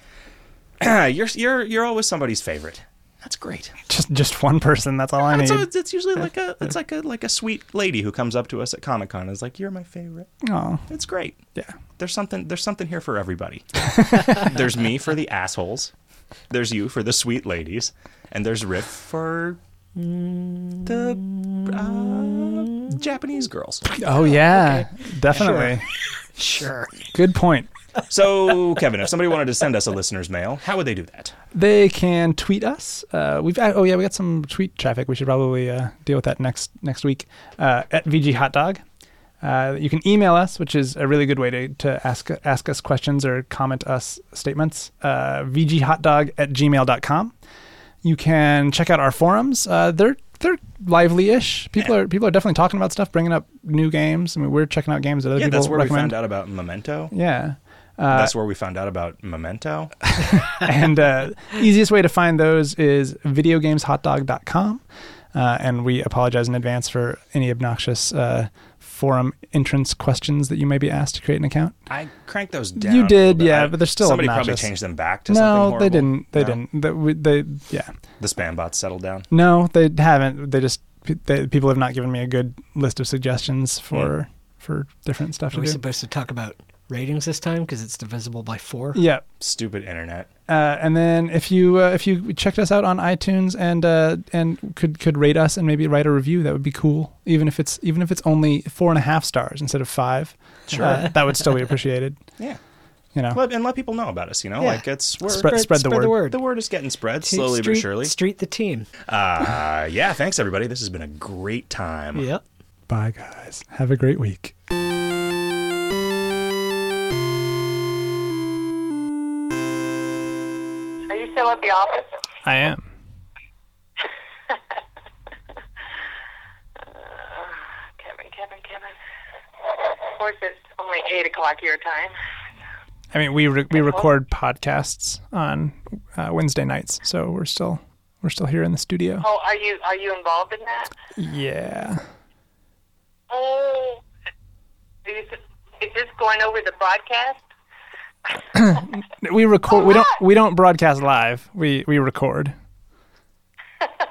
You're always somebody's favorite. That's great. Just one person. That's all I need. It's usually like a sweet lady who comes up to us at Comic-Con and is like, "You're my favorite." Oh, It's great. yeah. There's something here for everybody. There's me for the assholes. There's you for the sweet ladies, and there's Riff for the Japanese girls. Oh yeah, definitely. Sure. Good point. So, Kevin, if somebody wanted to send us a listener's mail, how would they do that? They we got some tweet traffic. We should probably deal with that next week at VG Hot Dog. You can email us, which is a really good way to ask us questions or comment us statements. vghotdog@gmail.com. You can check out our forums. They're lively-ish. People are definitely talking about stuff, bringing up new games. I mean, we're checking out games that other people that's where recommend. we found out about Memento. Yeah. That's where we found out about Memento. And easiest way to find those is videogameshotdog.com. And we apologize in advance for any obnoxious forum entrance questions that you may be asked to create an account. I cranked those down. You a did, little bit. yeah, but they're still somebody obnoxious. probably changed them back to something No, horrible. they didn't. They No? didn't. Yeah. The spam bots settled down. No, they haven't. People have not given me a good list of suggestions for different stuff Are to we do. supposed to talk about ratings this time because it's divisible by 4? Yeah. Stupid internet. And then if you checked us out on iTunes and could rate us and maybe write a review, that would be cool. Even if it's only 4.5 stars instead of 5, Sure. that would still be appreciated. Yeah. You know, Let people know about us, Yeah. like we're spread the word. The word is getting spread slowly but surely. Street the team. Yeah, thanks everybody. This has been a great time. Yep. Bye guys. Have a great week. Are you still at the office? I am. Kevin. Of course, it's only 8 o'clock your time. I mean, we record podcasts on Wednesday nights, so we're still here in the studio. Oh, are you involved in that? Yeah. Oh, is this going over the broadcast? We record. Oh, We don't broadcast live. We record.